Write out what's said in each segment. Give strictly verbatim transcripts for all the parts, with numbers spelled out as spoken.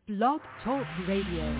Blog Talk Radio.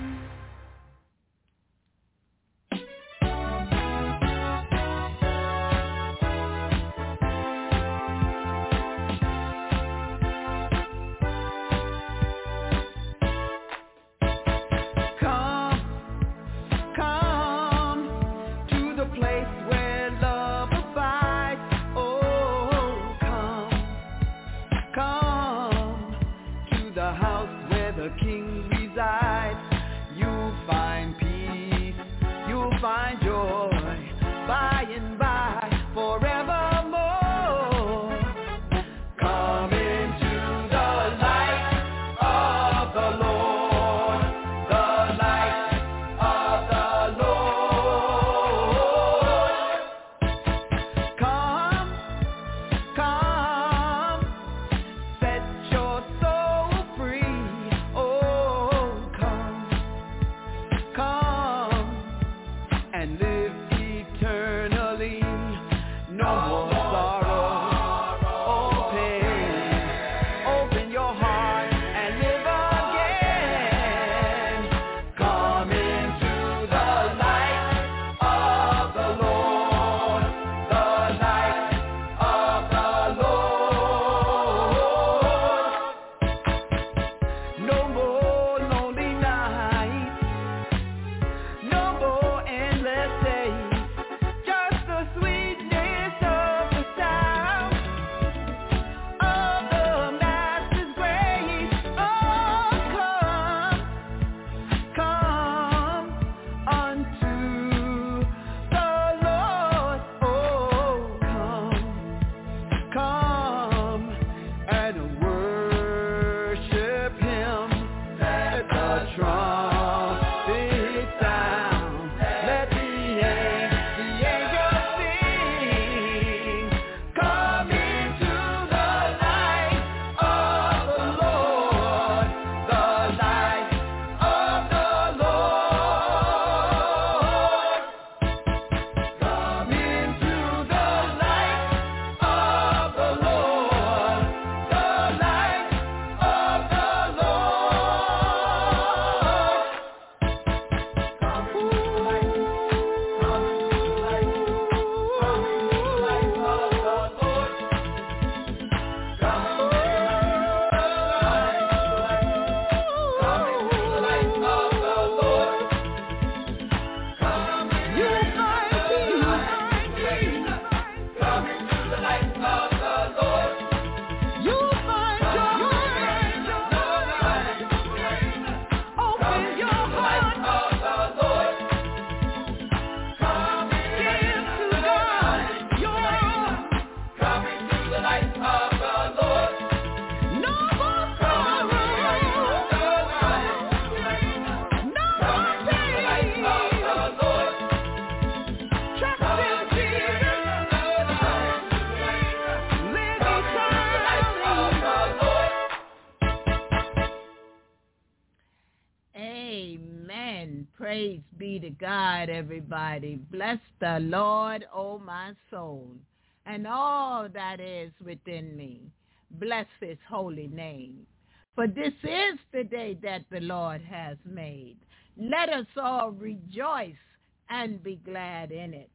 Praise be to God, everybody. Bless the Lord, O my soul, and all that is within me. Bless his holy name. For this is the day that the Lord has made. Let us all rejoice and be glad in it.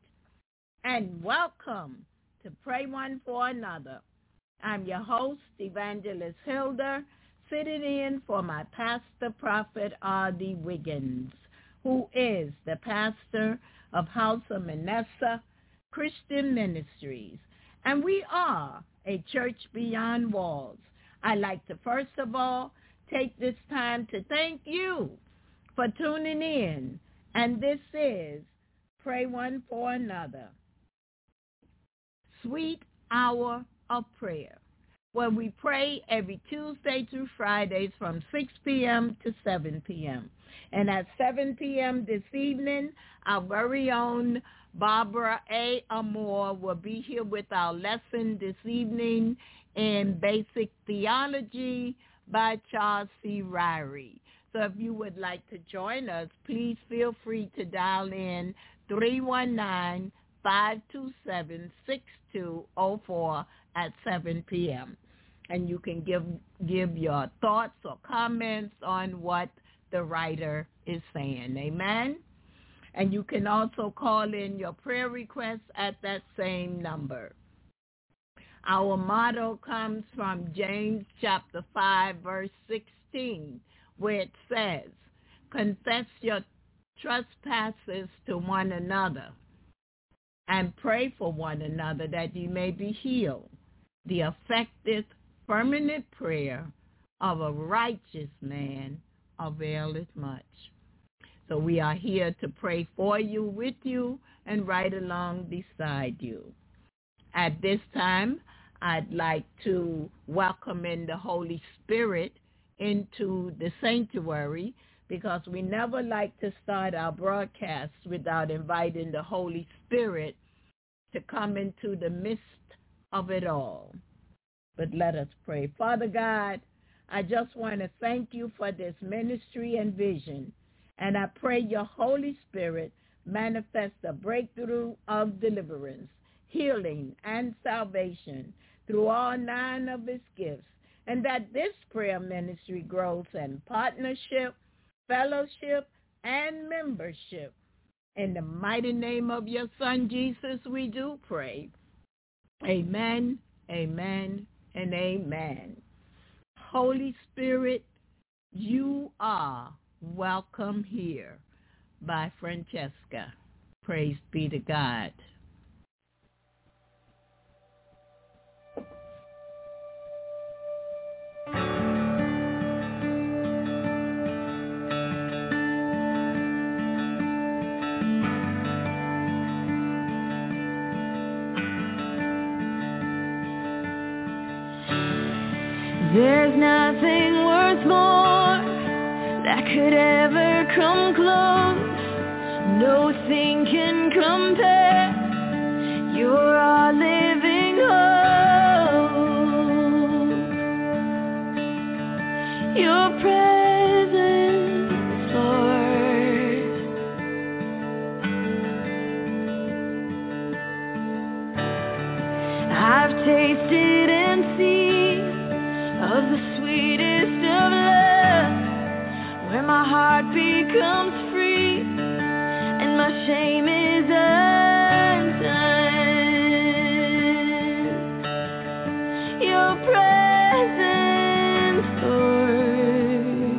And welcome to Pray One for Another. I'm your host, Evangelist Hilda, sitting in for my pastor, Prophet R D Wiggins, who is the pastor of House of Manasseh Christian Ministries. And we are a church beyond walls. I'd like to first of all take this time to thank you for tuning in. And this is Pray One for Another, Sweet Hour of Prayer, where we pray every Tuesday through Fridays from six p.m. to seven p.m. And at seven p.m. this evening, our very own Barbara A. Amore will be here with our lesson this evening in Basic Theology by Charles C. Ryrie. So if you would like to join us, please feel free to dial in three one nine, five two seven, six two zero four at seven p.m. and you can give give your thoughts or comments on what the writer is saying. Amen? And you can also call in your prayer requests at that same number. Our motto comes from James chapter five, verse sixteen, where it says, confess your trespasses to one another and pray for one another that you may be healed. The effective, fervent prayer of a righteous man availeth much. So we are here to pray for you, with you, and right along beside you. At this time, I'd like to welcome in the Holy Spirit into the sanctuary, because we never like to start our broadcasts without inviting the Holy Spirit to come into the midst of it all. But let us pray. Father God, I just want to thank you for this ministry and vision, and I pray your Holy Spirit manifest a breakthrough of deliverance, healing, and salvation through all nine of its gifts, and that this prayer ministry grows in partnership, fellowship, and membership. In the mighty name of your Son, Jesus, we do pray. Amen, amen, and amen. Holy Spirit, you are welcome here. By Francesca. Praise be to God. There's nothing worth more that could ever come close. Nothing can compare. You're our living hope. Your presence, Lord. I've tasted and seen of the sweetest of love, where my heart becomes free and my shame is undone. Your presence, Lord.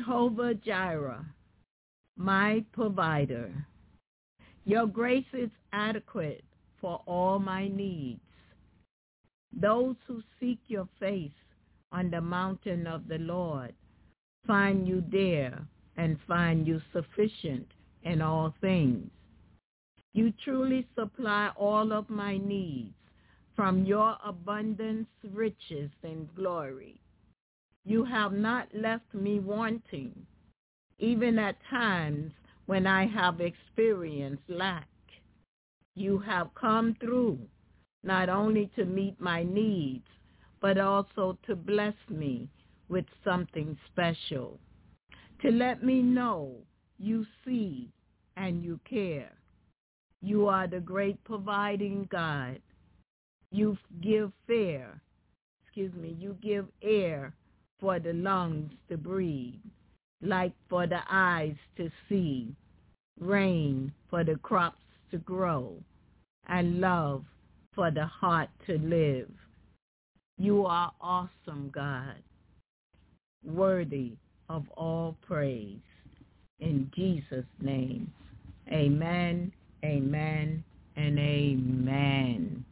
Jehovah Jireh, my provider. Your grace is adequate for all my needs. Those who seek your face on the mountain of the Lord find you there and find you sufficient in all things. You truly supply all of my needs from your abundance, riches, and glory. You have not left me wanting, even at times when I have experienced lack. You have come through, not only to meet my needs, but also to bless me with something special, to let me know you see and you care. You are the great providing God. You give fair, excuse me, you give air for the lungs to breathe, light for the eyes to see, rain for the crops to grow, and love for the heart to live. You are awesome, God, worthy of all praise. In Jesus' name, amen, amen, and amen.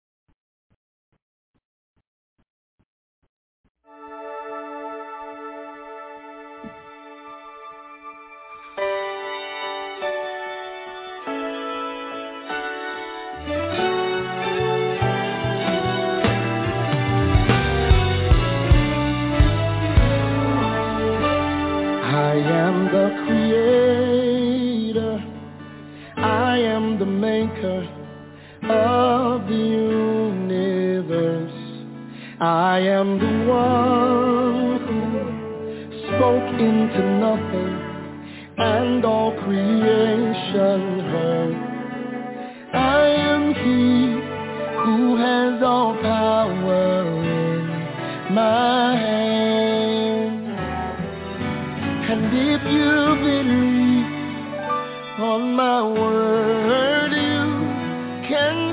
I am the creator, I am the maker of the universe. I am the one who spoke into nothing and all creation heard. I am he who has all power in my hand. And if you believe on my word, you can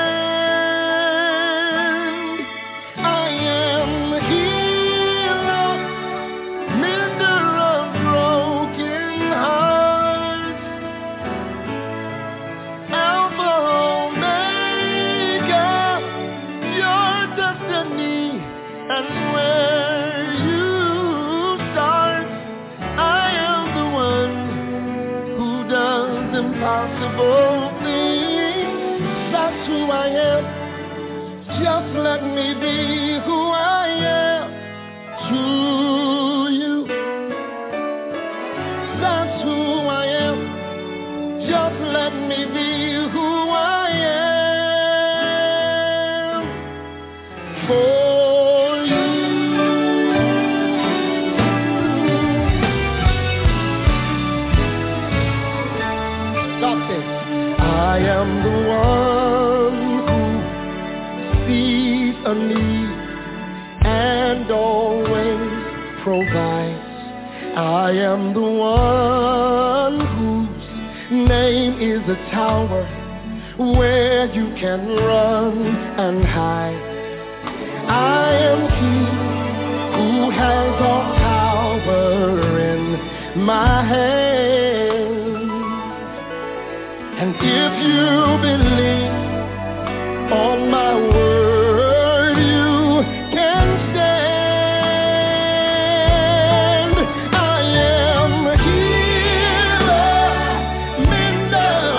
stand. I am the healer, mender of broken hearts, Alpha, Omega, your destiny, and where you start. Impossible things, that's who I am. Just let me be who I am to you. That's who I am. Just let me be who I am for you. I am the one who sees a need and always provides. I am the one whose name is a tower where you can run and hide. I am he who has all power in my hand. And if you believe on my word, you can stand. I am a healer, mender.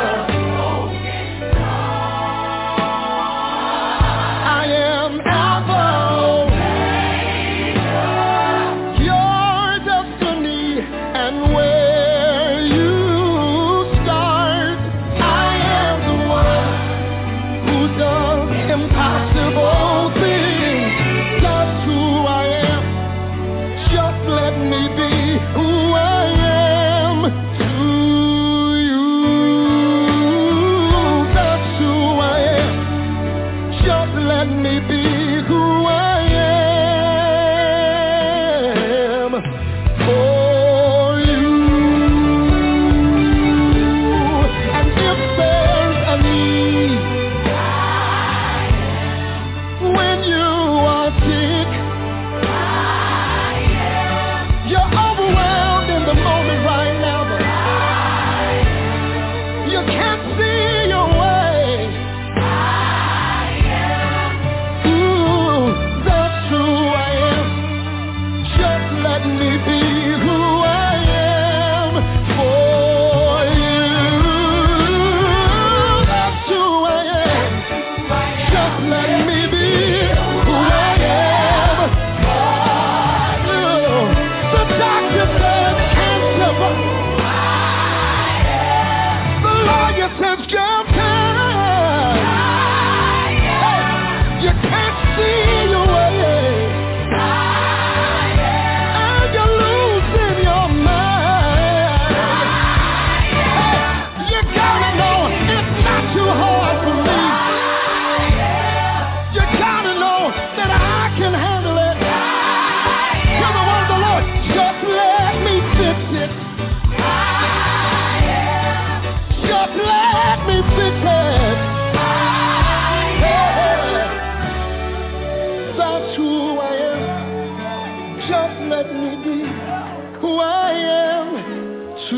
I am Alpha, your destiny, and where you impossible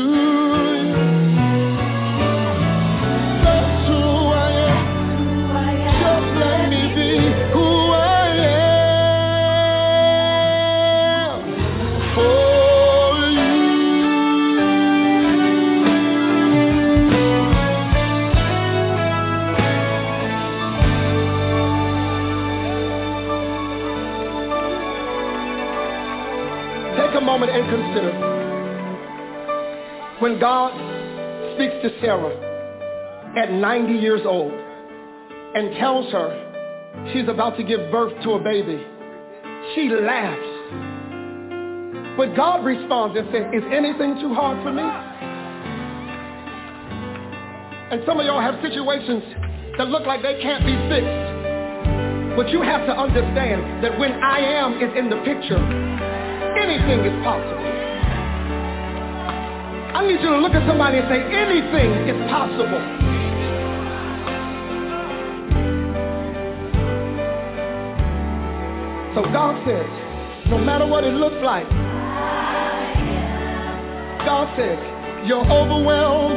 That's who I am. Just let me be who I am for you. Take a moment and consider when God speaks to Sarah at ninety years old and tells her she's about to give birth to a baby. She laughs. But God responds and says, is anything too hard for me? And some of y'all have situations that look like they can't be fixed. But you have to understand that when I am is in the picture, anything is possible. I need you to look at somebody and say, anything is possible. So God says, no matter what it looks like, God says, you're overwhelmed.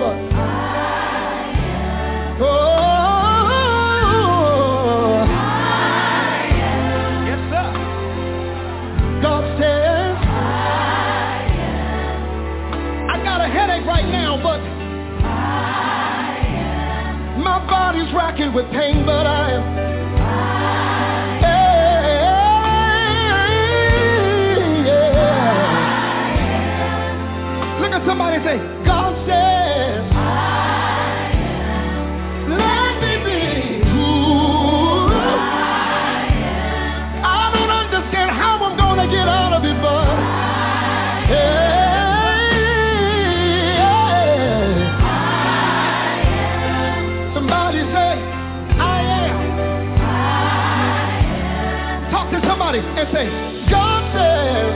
Oh, yes, sir. God says, I got a headache right now, but my body's racking with pain, but I am. Somebody say, God says, I am. Let me be who I am. I don't understand how I'm going to get out of it, but hey, yeah. I am. Somebody say, I am. I am. Talk to somebody and say, God says,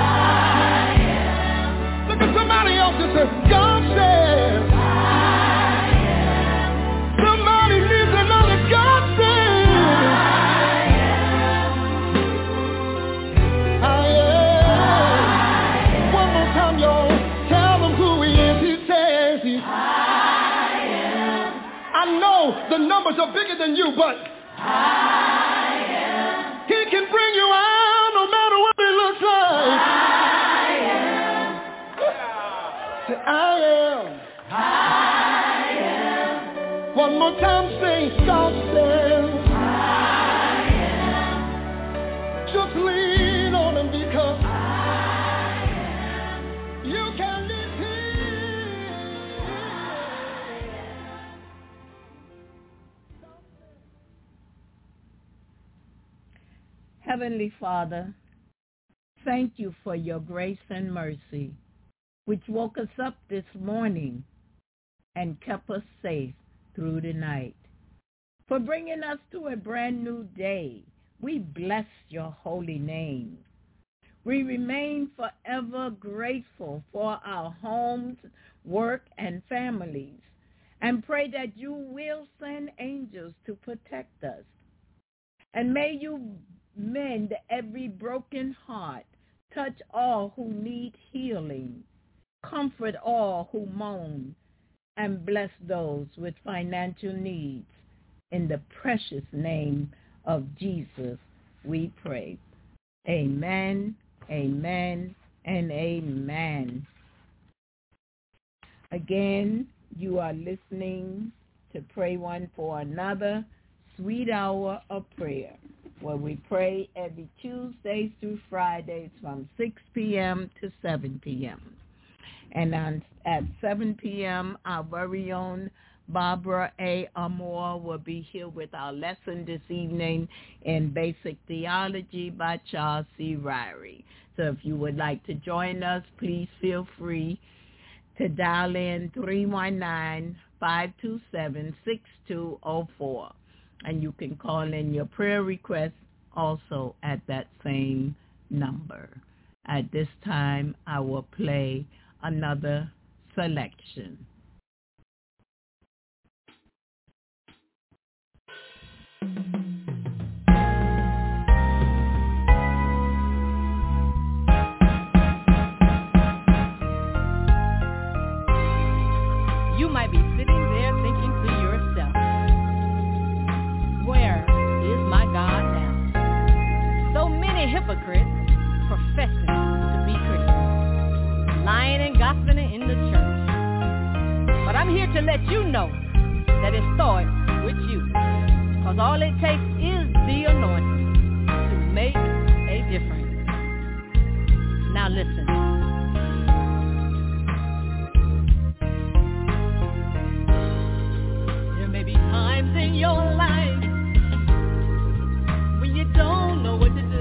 God says, I am. Somebody needs another God says, I am. I am. One more time, y'all. Tell them who he is. He says, he, I am. I know the numbers are bigger than you, but I am. He can bring you out no matter what it looks like. I am. I am. One more time, say, God says, I am. Just lean on him because I am. You can live here. Heavenly Father, thank you for your grace and mercy, which woke us up this morning and kept us safe through the night. For bringing us to a brand new day, we bless your holy name. We remain forever grateful for our homes, work, and families, and pray that you will send angels to protect us. And may you mend every broken heart, touch all who need healing, comfort all who moan, and bless those with financial needs. In the precious name of Jesus, we pray. Amen, amen, and amen. Again, you are listening to Pray One for Another, Sweet Hour of Prayer, where we pray every Tuesdays through Fridays from six p.m. to seven p.m. And on, at seven p.m., our very own Barbara A. Amore will be here with our lesson this evening in Basic Theology by Charles C. Ryrie. So if you would like to join us, please feel free to dial in three one nine, five two seven, six two zero four. And you can call in your prayer request also at that same number. At this time, I will play another selection. here to let you know that it starts with you. Because all it takes is the anointing to make a difference. Now listen. There may be times in your life when you don't know what to do.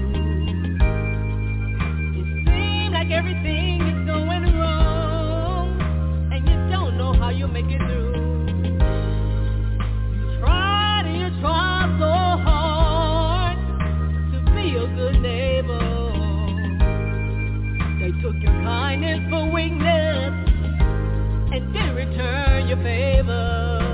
Everything is going wrong, and you don't know how you'll make it through. You tried and you tried so hard to be a good neighbor. They took your kindness for weakness and didn't return your favor.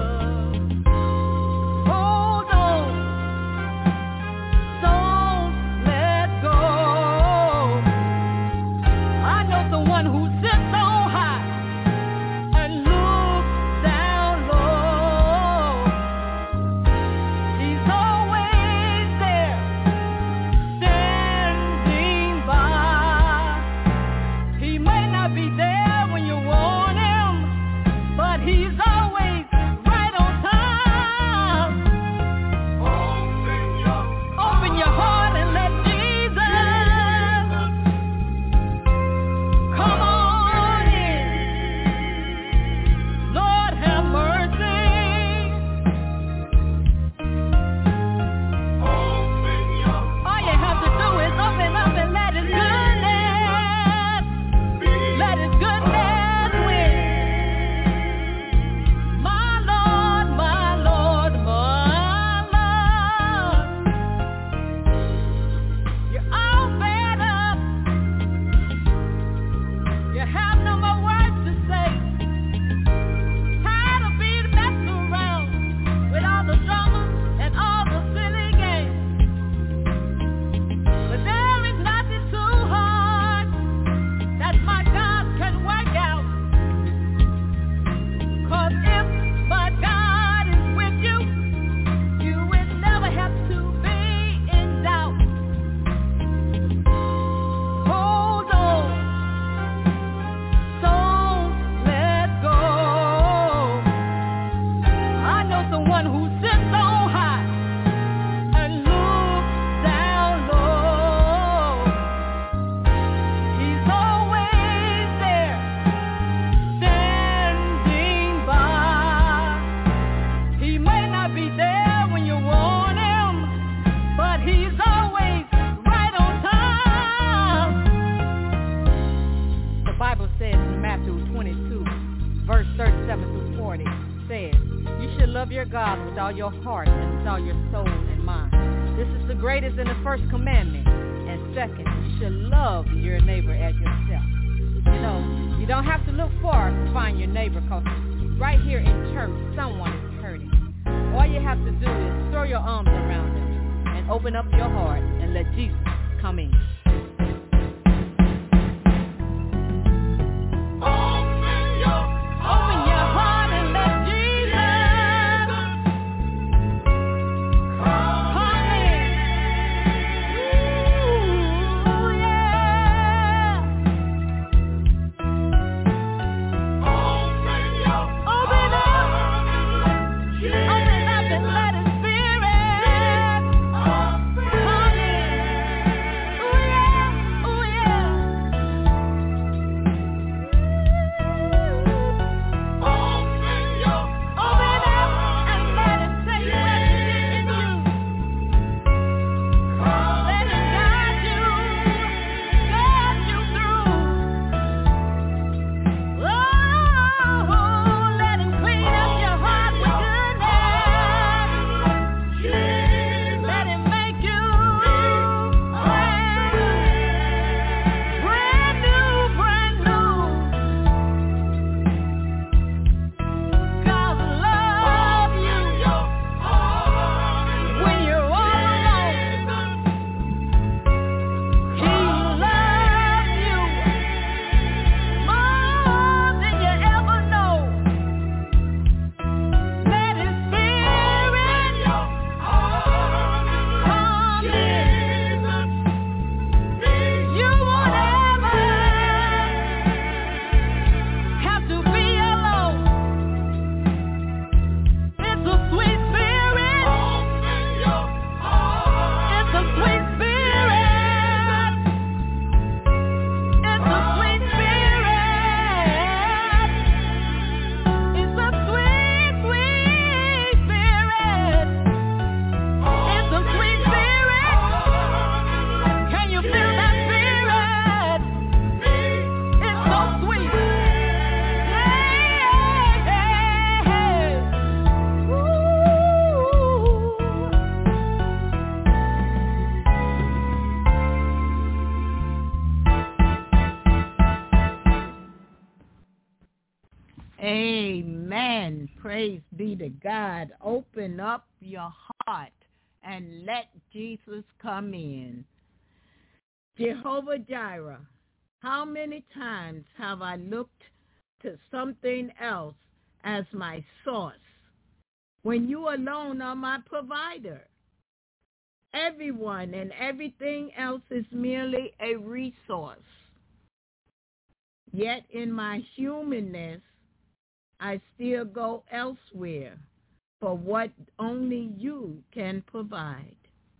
Your heart and with all your soul and mind. This is the greatest and the first commandment. And second, you should love your neighbor as yourself. You know, you don't have to look far to find your neighbor, because right here in church, someone is hurting. All you have to do is throw your arms around them and open up your heart and let Jesus come in. Let his spirit come in. Ooh, yeah. Amen. Praise be to God. Open up your heart and let Jesus come in. Jehovah Jireh, how many times have I looked to something else as my source when you alone are my provider? Everyone and everything else is merely a resource. Yet in my humanness, I still go elsewhere for what only you can provide.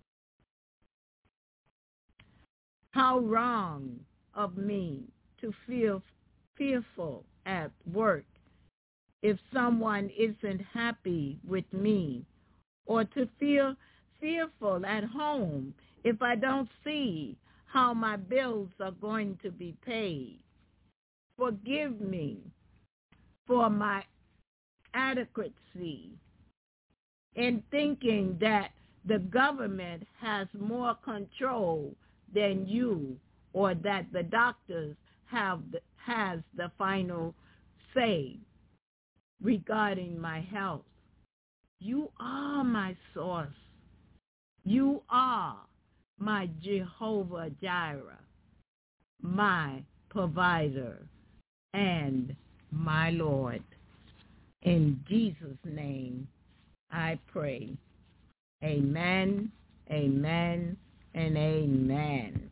How wrong of me to feel fearful at work if someone isn't happy with me, or to feel fearful at home if I don't see how my bills are going to be paid. Forgive me for my adequacy in thinking that the government has more control than you, or that the doctors have the, has the final say regarding my health. You are my source. You are my Jehovah Jireh, my provider, and my Lord. In Jesus' name I pray. Amen, amen, and amen.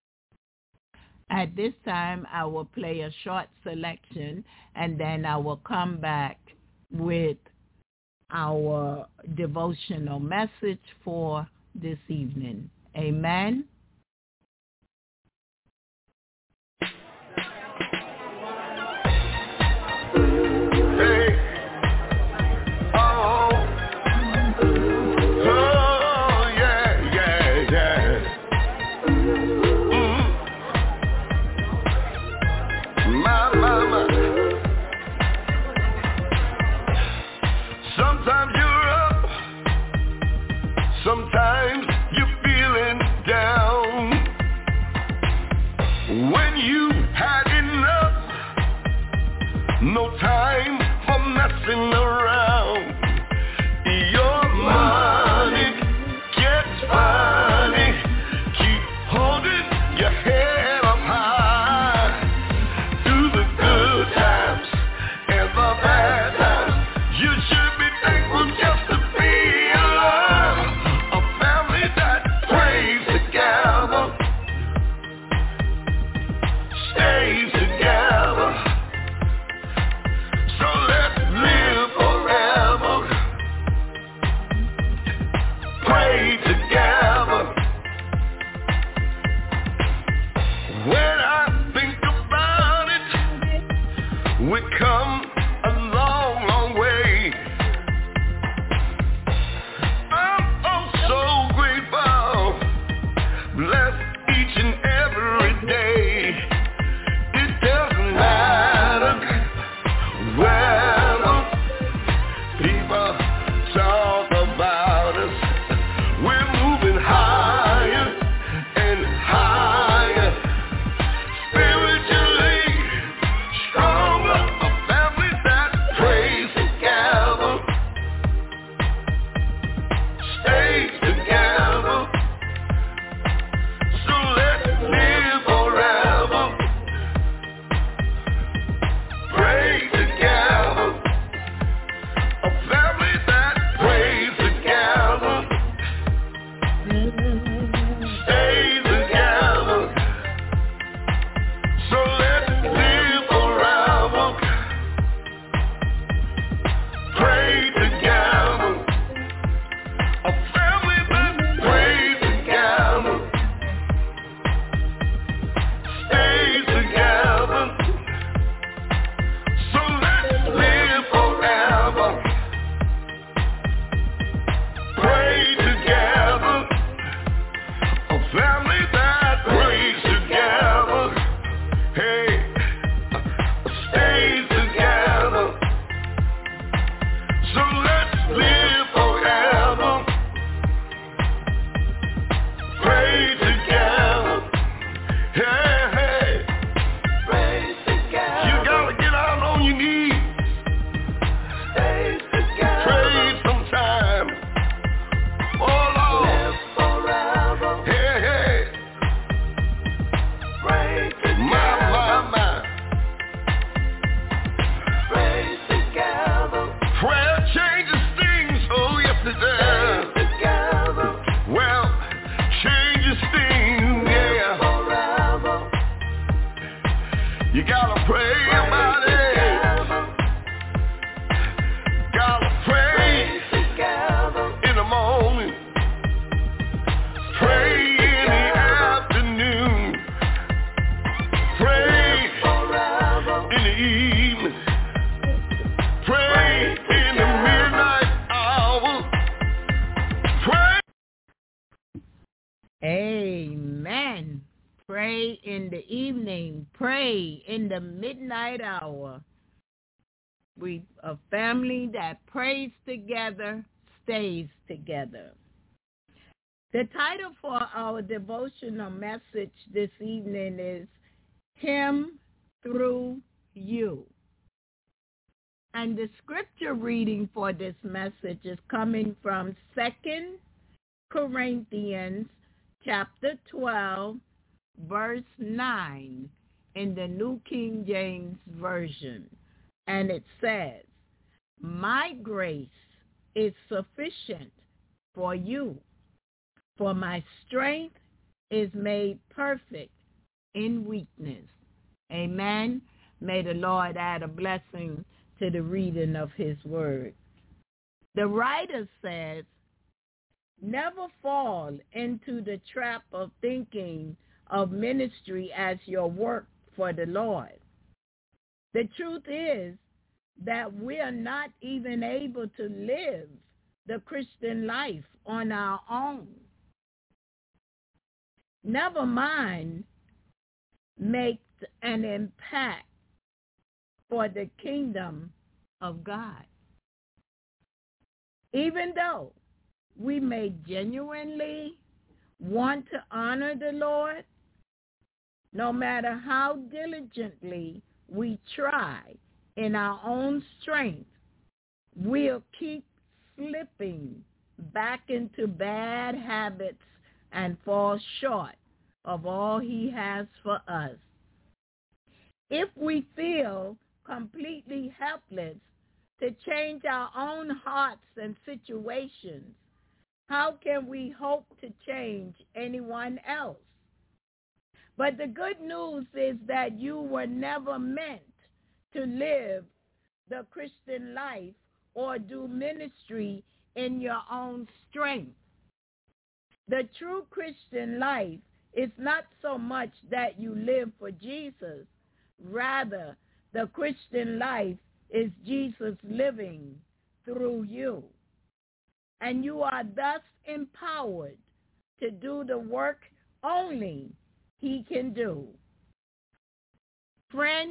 At this time, I will play a short selection, and then I will come back with our devotional message for this evening. Amen. Sometimes you're feeling down when you had enough, no time for messing around. Your money gets funny, keep holding your head up high. Through the good times and the bad times, you should be thankful just to be alive. Stays together, so let's live forever. Pray together. When I think about it, we come a long, long way. I'm oh so grateful, blessed each and every day. Doesn't matter whether people talk about us, we're moving higher and higher, spiritually stronger, a family in the midnight hour. We a family that prays together, stays together. The title for our devotional message this evening is Him Through You. And the scripture reading for this message is coming from Second Corinthians chapter twelve, verse nine in the New King James Version. And it says, "My grace is sufficient for you, for my strength is made perfect in weakness." Amen. May the Lord add a blessing to the reading of his word. The writer says, "Never fall into the trap of thinking of ministry as your work for the Lord. The truth is that we are not even able to live the Christian life on our own. Never mind make an impact for the kingdom of God. Even though we may genuinely want to honor the Lord, no matter how diligently we try in our own strength, we'll keep slipping back into bad habits and fall short of all he has for us. If we feel completely helpless to change our own hearts and situations, how can we hope to change anyone else? But the good news is that you were never meant to live the Christian life or do ministry in your own strength. The true Christian life is not so much that you live for Jesus. Rather, the Christian life is Jesus living through you. And you are thus empowered to do the work only he can do. Friend,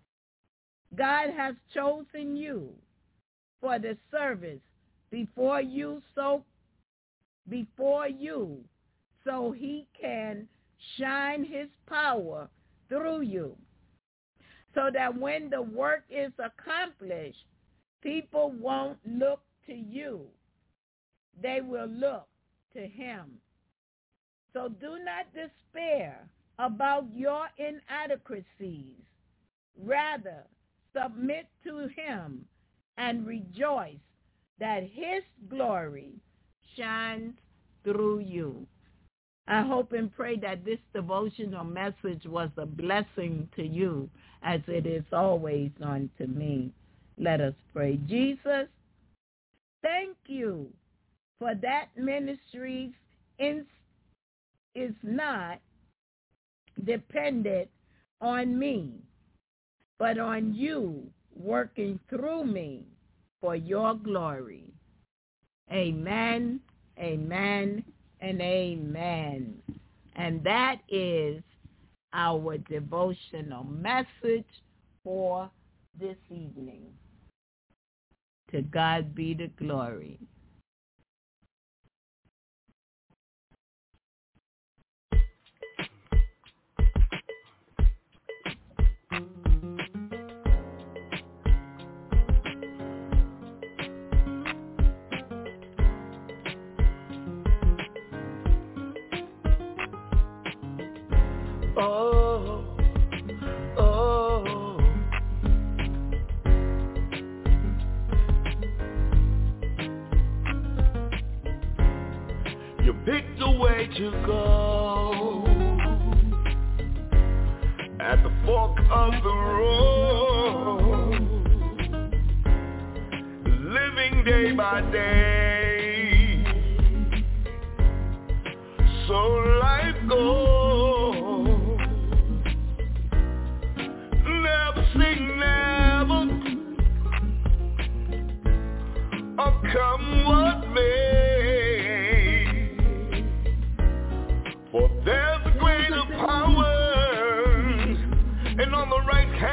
God has chosen you for the service before you so before you so he can shine his power through you, so that when the work is accomplished, people won't look to you. They will look to him. So do not despair about your inadequacies. Rather, submit to him and rejoice that his glory shines through you. I hope and pray that this devotional message was a blessing to you, as it is always unto me. Let us pray. Jesus, thank you for that ministry in, is not dependent on me, but on you working through me for your glory. Amen, amen, and amen. And that is our devotional message for this evening. To God be the glory. Oh, oh. You picked a way to go at the fork of the road, living day by day, so life goes. Come what may, for there's a greater power, and on the right hand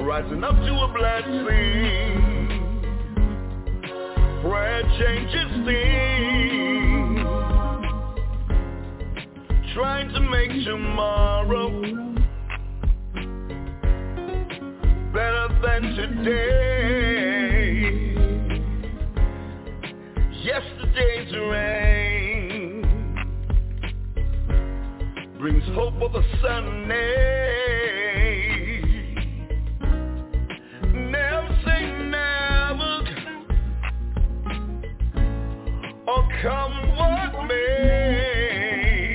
rising up to a blessing. Prayer changes things, trying to make tomorrow better than today. Yesterday's rain brings hope for the Sunday. Never say never, or come what may,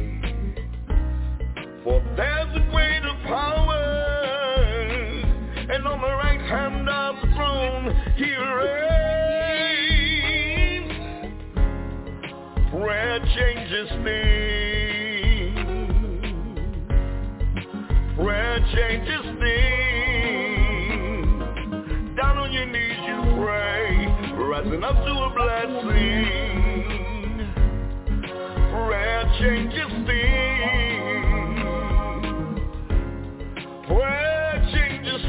for there's a greater power, and on the right hand of the throne he reigns. Prayer changes things. Prayer changes things. Down on your knees you pray, rising up to a blessing. Prayer changes things. Prayer changes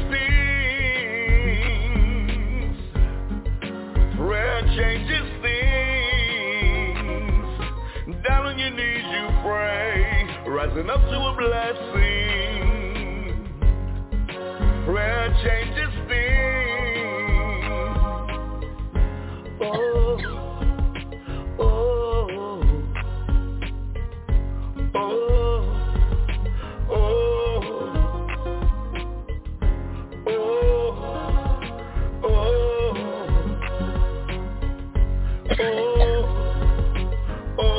things. Prayer changes things. Down on your knees you pray, rising up to a blessing. Prayer changes things. Oh, oh, oh, oh, oh, oh, oh.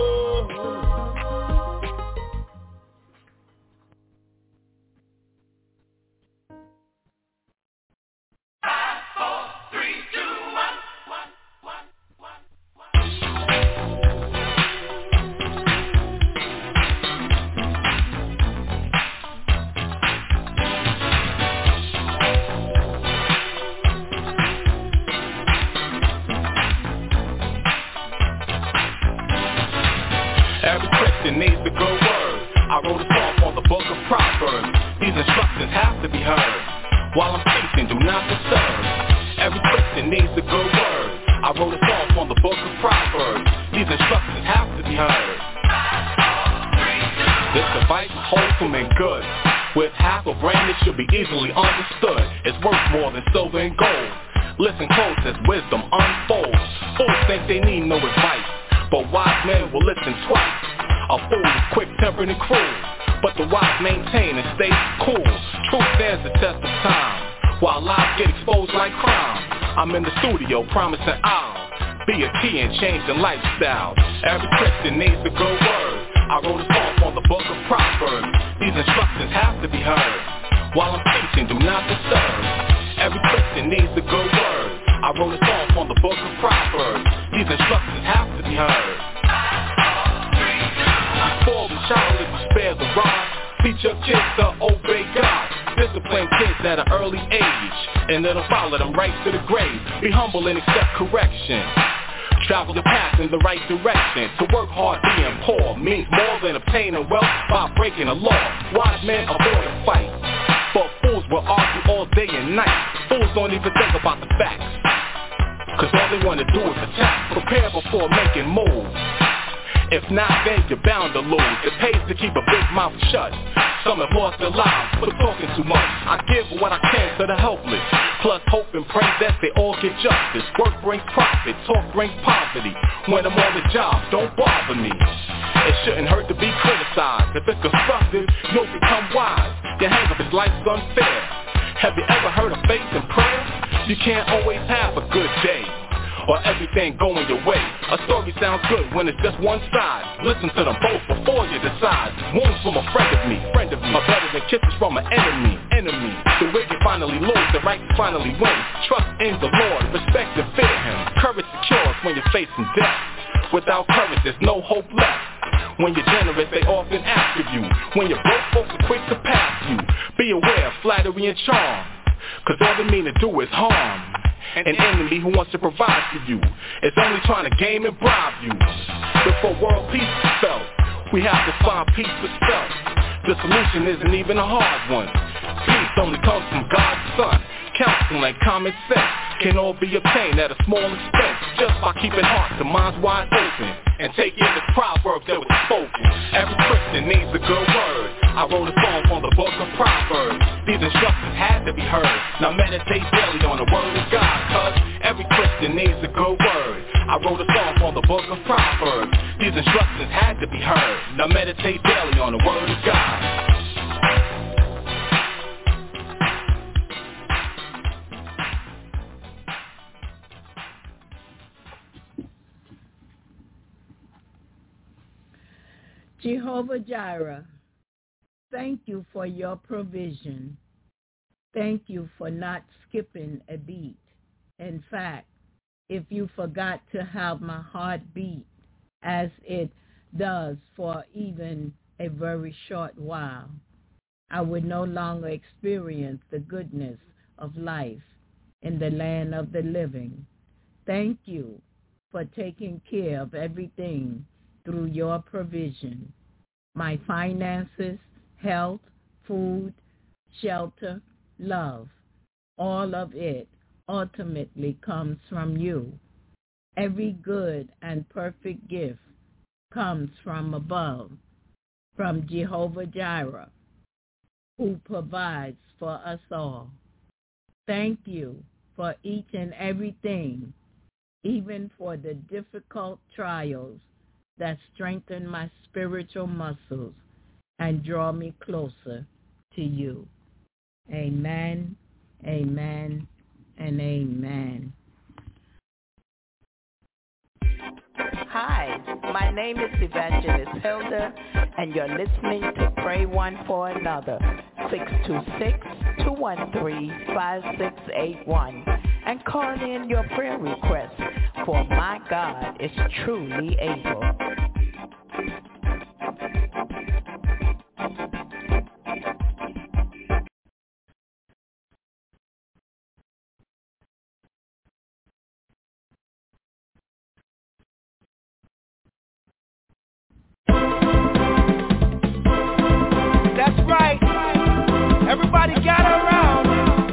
Every Christian needs the good word. I wrote a song on the book of Proverbs. These instructions have to be heard. While I'm teaching, do not disturb. Every Christian needs the good word. I wrote a song on the book of Proverbs. These instructions have to be heard. This device is wholesome and good. With half a brain, it should be easily understood. It's worth more than silver and gold. Listen close as wisdom unfolds. Fools think they need no advice, but wise men will listen twice. A fool is quick-tempered and cruel, but the wise maintain and stay cool. Truth stands the test of time, while lies get exposed like crime. I'm in the studio promising I'll be a key in changing lifestyle. Every Christian needs the good word. I wrote a song on the book of Proverbs. These instructions have to be heard. While I'm teaching, do not disturb. Every Christian needs the good word. I wrote a song on the book of Proverbs. These instructions have to be heard. Spoil the child if you spare the rod. Teach your kids to obey God. Discipline kids at an early age, and it'll follow them right to the grave. Be humble and accept correction. Travel the path in the right direction. To work hard being poor means more than obtaining wealth by breaking the law. Wise men avoid a fight, but fools will argue all day and night. Fools don't even think about the facts, cause all they wanna do is attack. Prepare before making moves. If not, then you're bound to lose. It pays to keep a big mouth shut. Some have lost their lives for talking too much. I give what I can to the helpless, plus hope and pray that they all get justice. Work brings profit, talk brings poverty. When I'm on the job, don't bother me. It shouldn't hurt to be criticized. If it's constructive, you'll become wise. Your hang-up is life's unfair. Have you ever heard of faith and prayer? You can't always have a good day, or everything going your way. A story sounds good when it's just one side. Listen to them both before you decide. Wounds from a friend of me, friend of me, are better than kisses from an enemy, enemy. The wicked finally lose, the right finally win. Trust in the Lord, respect and fear Him. Courage secures when you're facing death. Without courage, there's no hope left. When you're generous, they often ask of you. When you're broke, folks are quick to pass you. Be aware of flattery and charm, cause all they mean to do is harm. An enemy who wants to provide for you is only trying to game and bribe you. Before world peace is felt, we have to find peace for self. The solution isn't even a hard one. Peace only comes from God's son. Counsel and common sense can all be obtained at a small expense, just by keeping hearts and minds wide open and taking the proverbs that was spoken. Every Christian needs a good word. I wrote a song on the book of Proverbs. These instructions had to be heard. Now meditate daily on the word of God, cause every Christian needs a good word. I wrote a song on the book of Proverbs. These instructions had to be heard. Now meditate daily on the word of God. Jehovah Jireh, thank you for your provision. Thank you for not skipping a beat. In fact, if you forgot to have my heart beat as it does for even a very short while, I would no longer experience the goodness of life in the land of the living. Thank you for taking care of everything through your provision. My finances, health, food, shelter, love, all of it ultimately comes from you. Every good and perfect gift comes from above, from Jehovah Jireh, who provides for us all. Thank you for each and everything, even for the difficult trials that strengthen my spiritual muscles and draw me closer to you. Amen, amen, and amen. Hi, my name is Evangelist Hilda, and you're listening to Pray One for Another, six two six, two one three, five six eight one, and call in your prayer requests, for my God is truly able. That's right. Everybody gather around.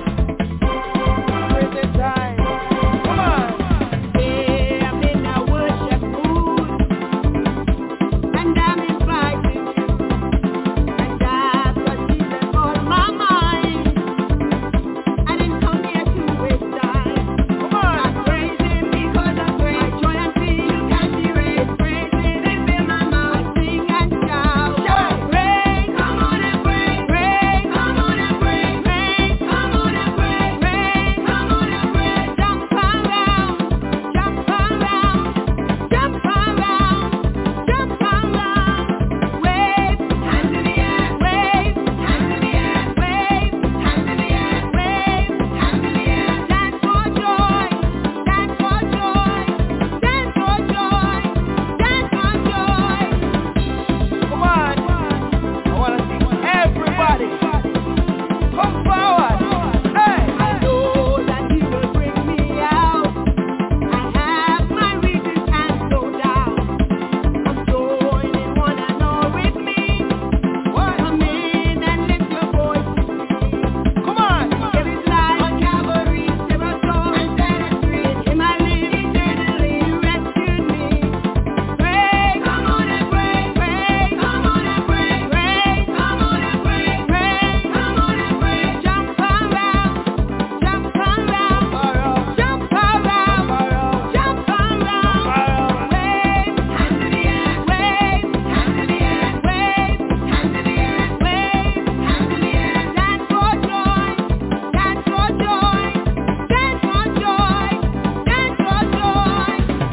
Prison time. Come on. Yeah, I'm in a worship mood, and I'm inviting you, and that's what Jesus on my mind. I didn't come here to waste time. Come on. I praise Him because I'm great. My joy and peace you can't erase. Praise Him, they fill my mouth. I sing and shout. Shout. Praise, come on and praise. Praise, come on and praise. Praise, come on and praise. Praise, come on and praise. Jump around, jump around, jump around, jump around. Wave, hands in the air. Wave, hands in the air. Wave, hands in the air. Wave, hands in the air. Dance for joy, dance for joy, dance for joy, dance for joy. Come on. I want to see everybody. Come forward. Hey. I know that He will bring me out. I have my reasons and no doubt. I'm joining one and all with me. Come in and lift your voice with me. Come on. There is life on Calvary, there are souls and set us free. In Him I live eternally, You rescued me. Pray, come on and pray, pray, come on and pray, pray, come on and pray, pray, come on and pray. Jump around, jump around, jump around, jump around. Wave, hands in the air, wave, hands in the air, wave, hands in the air, wave, hands in the air. Dance for joy, dance for joy, dance for joy, dance for joy.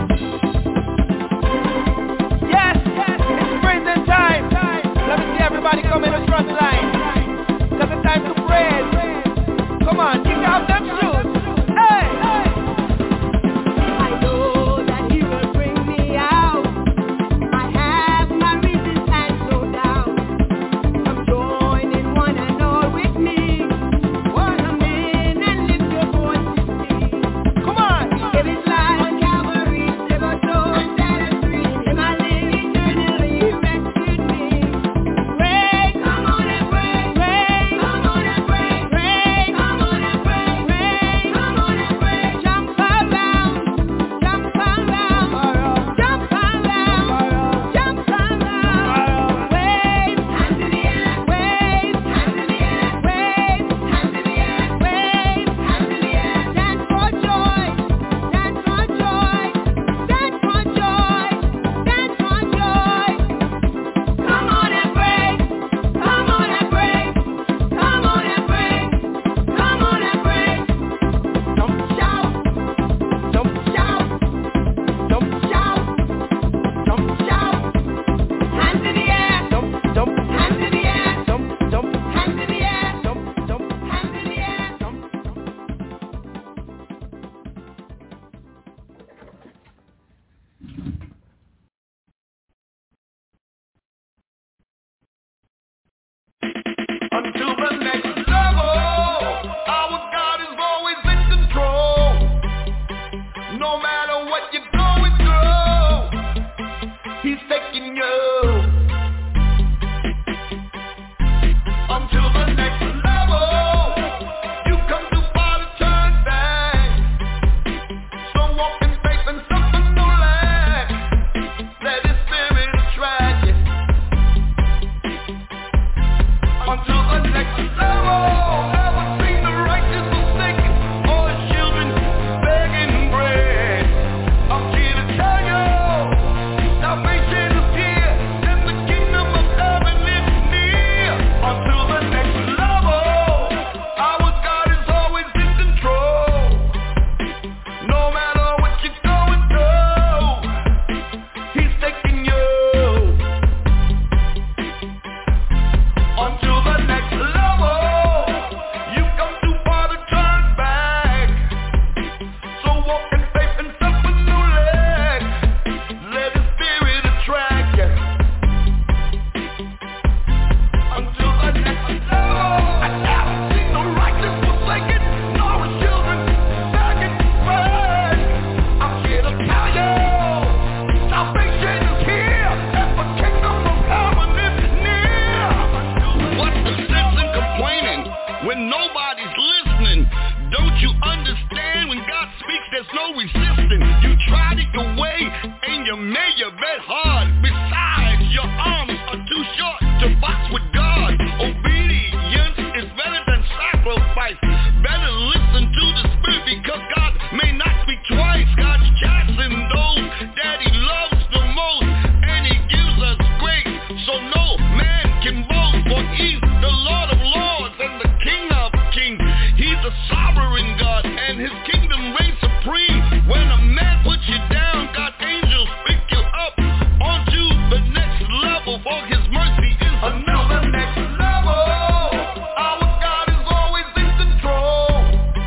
Yes, it's prison time. Let me see everybody come in the front line. Cause it's time to praise. Come on, kick off them shoes. Hey! I know that He will bring me out. I have my reasons and no doubt. Come join in one and all with me. Come in and lift your voice with me. Come on. There is life on Calvary, there are souls and set us free. In Him I live eternally, He rescued me. Pray, come on and pray, pray, come on and pray, pray, come on and pray. the next level. Our God is always in control. No matter what you're going through, He's taking you until the next level. You come too far to turn back. So walk in faith and suffer no lack. Let His Spirit attract you until the next level. Never seen the righteous forsaken or His children begging bread. I'm here to tell you, salvation is here and the kingdom of heaven is near. Until the next level, our God is always in control. No matter what you're going through, He's taking you until the next level. You come too far to turn back. So walk in faith and suffer no lack. Let His Spirit attract you until the next level. I never seen the righteous forsaken, nor His children begging bread. I'm here to tell you, salvation is here and the kingdom of heaven is near. What's the sense in complaining when nobody's listening? Don't you understand when God speaks there's no resisting? You tried it your way and you made your bed hard. Besides, your arms are too short to box with God. Obedience is better than sacrifice. Better listen to the Spirit because God may not speak twice. God's chastening those that He loves the most, and He gives us grace so no man can boast. For He's the Lord of lords and the King of kings. He's a sovereign God and His kingdom reigns supreme. When a man puts you down, God's angels pick you up onto the next level. For His mercy is another next level. Our God is always in control.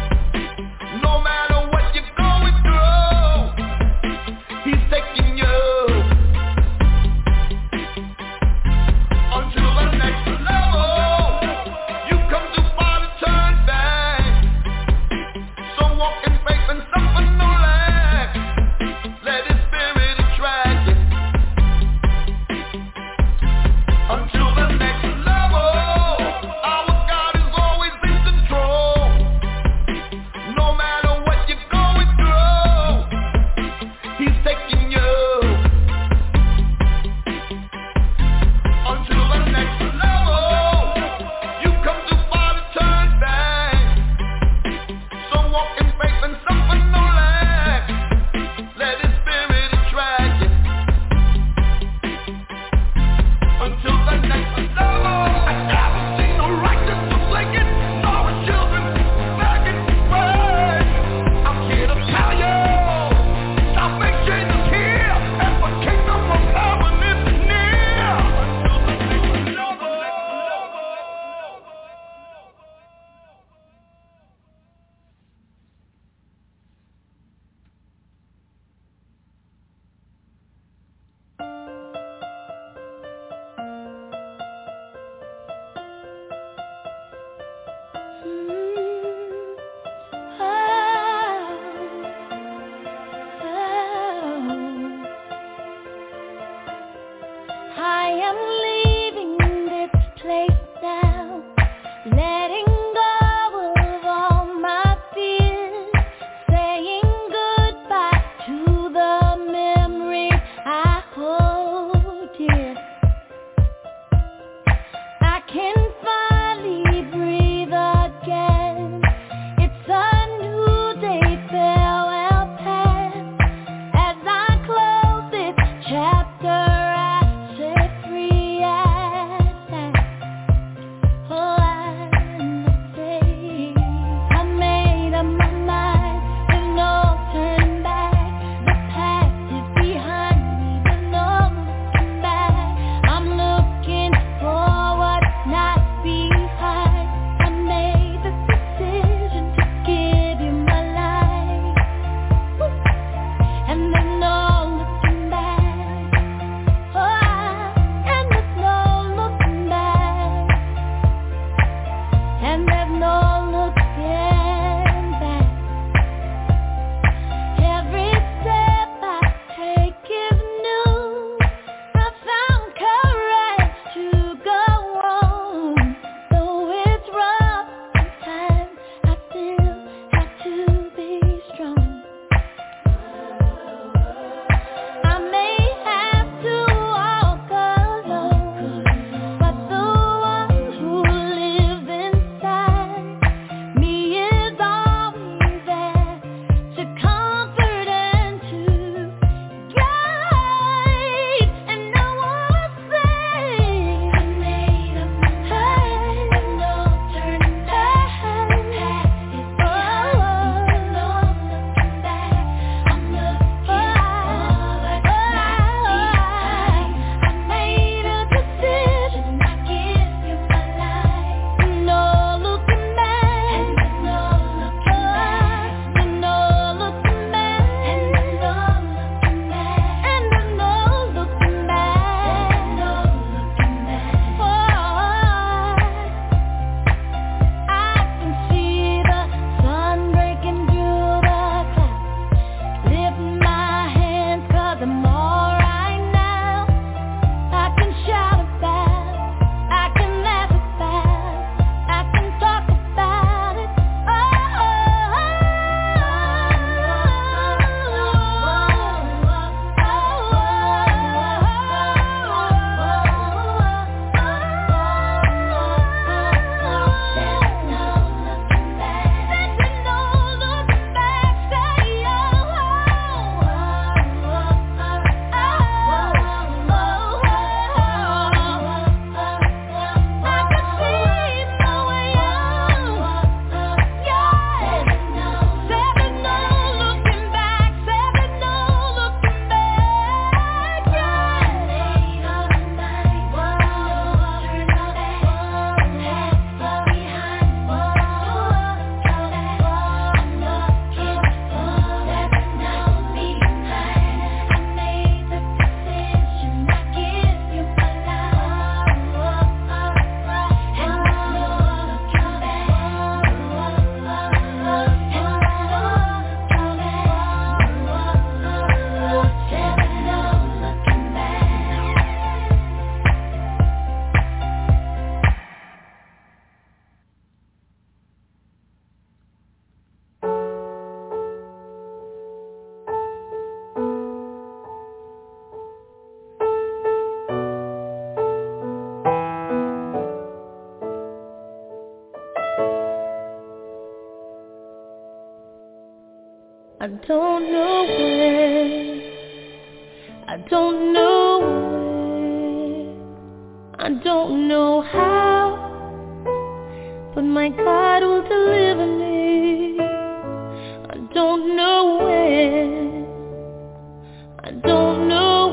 I don't know when, I don't know when, I don't know how, but my God will deliver me. I don't know when, I don't know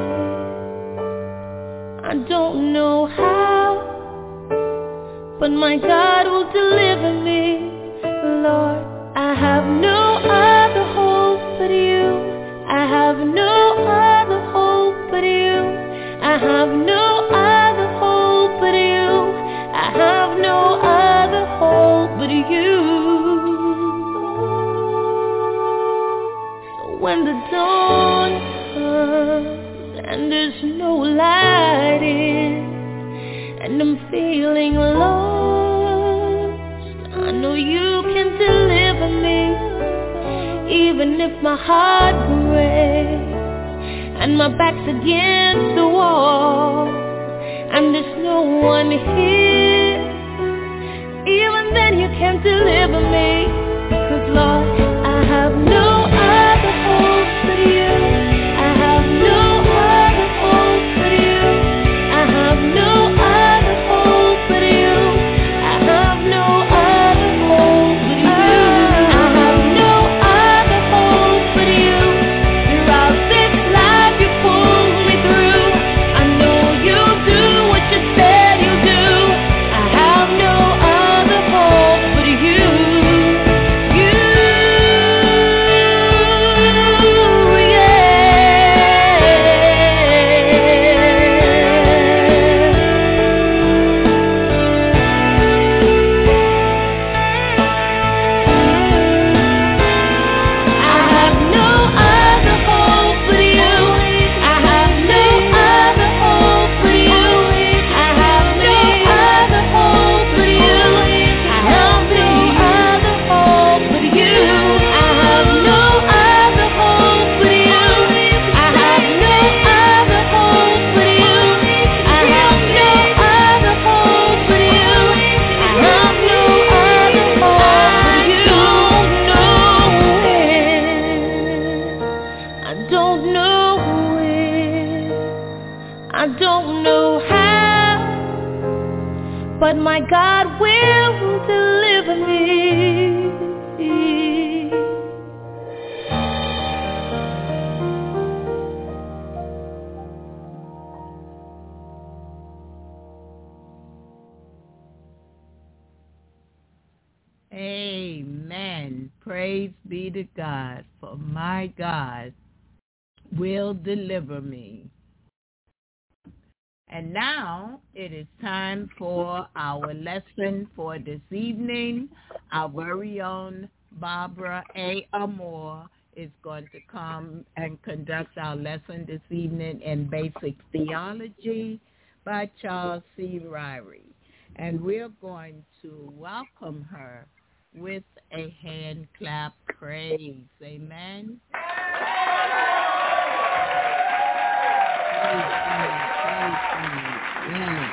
when, I don't know how, but my God will deliver me. Lord, I have no other hope but you. I have no other hope but you. I have no other hope but you. I have no other hope but you. So when the dawn comes and there's no light in, and I'm feeling lost, I know you can deliver me. Even if my heart breaks and my back's against the wall and there's no one here, even then you can deliver me. 'Cause Lord, I have no other hope but you. I have no other hope but you. I have no other hope but you. I have no other hope but you. I have no other hope but you. Throughout this life you pulled me through. I know you'll do what you said you'll do. I have no other hope but you. You, but my God will deliver me. Amen. Praise be to God, for my God will deliver me. And now it is time for our lesson for this evening. Our very own Barbara A. Amore is going to come and conduct our lesson this evening in Basic Theology by Charles C. Ryrie. And we're going to welcome her with a hand clap praise. Amen. Praise God. Yes.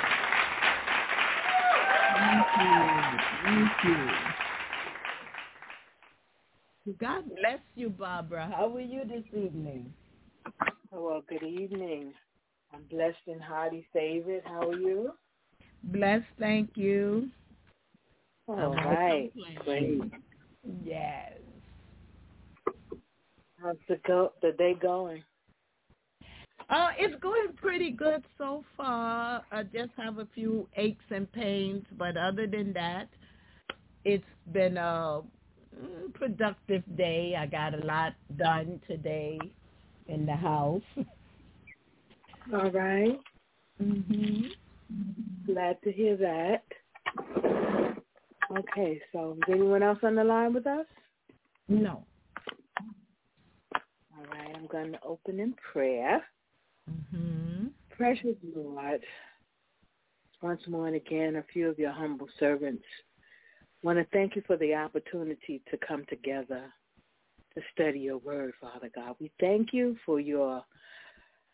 Thank you. Thank you. God bless you, Barbara. How are you this evening? Well, good evening. I'm blessed and highly favored. How are you? Blessed, thank you. All right. Great. Yes. How's the go the day going? Uh, it's going pretty good so far. I just have a few aches and pains, but other than that, it's been a productive day. I got a lot done today in the house. All right. Mm-hmm. Glad to hear that. Okay, so is anyone else on the line with us? No. All right, I'm going to open in prayer. Mm-hmm. Precious Lord, once more and again, a few of your humble servants want to thank you for the opportunity to come together to study your word, Father God. We thank you for your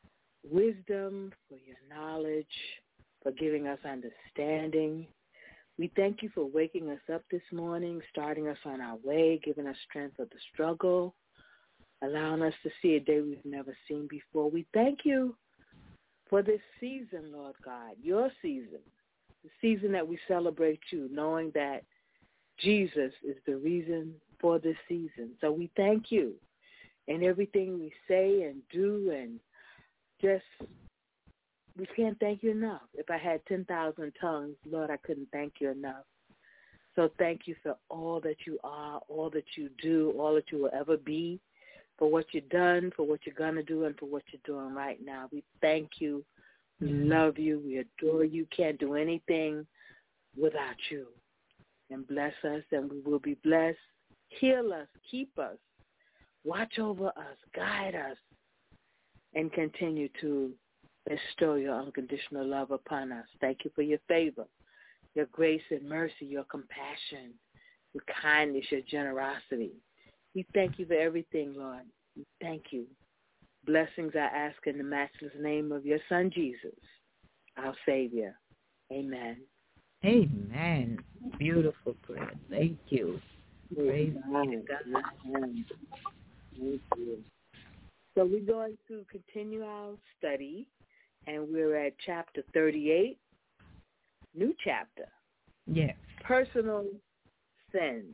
wisdom, for your knowledge, for giving us understanding. We thank you for waking us up this morning, starting us on our way, giving us strength of the struggle, allowing us to see a day we've never seen before. We thank you for this season, Lord God, your season, the season that we celebrate you, knowing that Jesus is the reason for this season. So we thank you in everything we say and do, and just we can't thank you enough. If I had ten thousand tongues, Lord, I couldn't thank you enough. So thank you for all that you are, all that you do, all that you will ever be, for what you've done, for what you're going to do, and for what you're doing right now. We thank you. We love you. We adore you. Can't do anything without you. And bless us, and we will be blessed. Heal us. Keep us. Watch over us. Guide us. And continue to bestow your unconditional love upon us. Thank you for your favor, your grace and mercy, your compassion, your kindness, your generosity. We thank you for everything, Lord. We thank you. Blessings I ask in the matchless name of your Son, Jesus, our Savior. Amen. Amen. Beautiful prayer. Thank you. Praise be to God. Thank you. So we're going to continue our study, and we're at chapter thirty-eight, new chapter. Yes. Personal sins.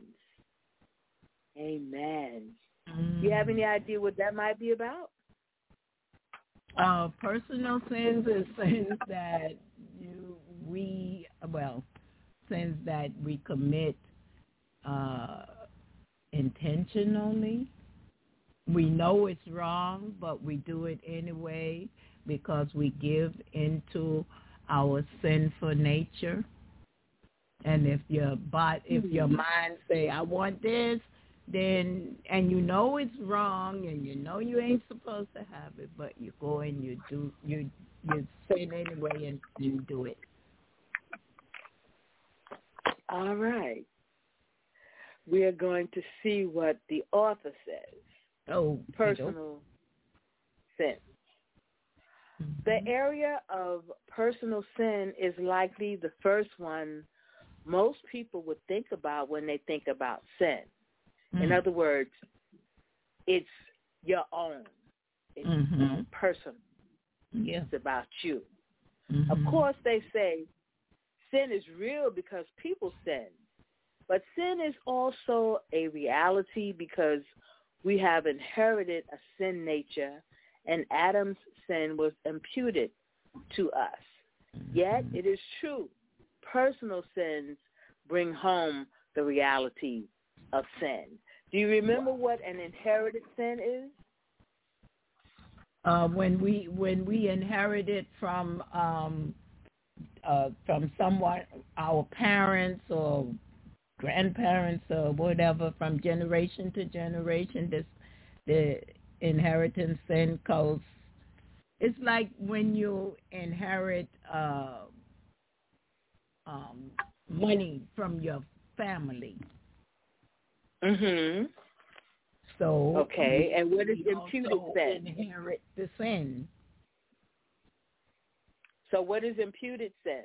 Amen. Mm. You have any idea what that might be about? Uh, personal sins is sins that you we well, sins that we commit uh, intentionally. We know it's wrong, but we do it anyway because we give into our sinful nature. And if your body, if your mind say, "I want this," then and you know it's wrong, and you know you ain't supposed to have it, but you go and you do you you sin anyway and you do it. All right. We are going to see what the author says. Oh, personal sin. Mm-hmm. The area of personal sin is likely the first one most people would think about when they think about sin. Mm-hmm. In other words, it's your own. It's mm-hmm. personal. Yeah. It's about you. Mm-hmm. Of course, they say sin is real because people sin. But sin is also a reality because we have inherited a sin nature, and Adam's sin was imputed to us. Mm-hmm. Yet it is true, personal sins bring home the reality of sin. Do you remember what an inherited sin is? Uh, when we when we inherit it from um, uh, from someone, our parents or grandparents or whatever, from generation to generation, this the inheritance sin goes. It's like when you inherit uh, um, money from your family. Mhm. So okay, and what is imputed sin? Inherit the sin. So what is imputed sin?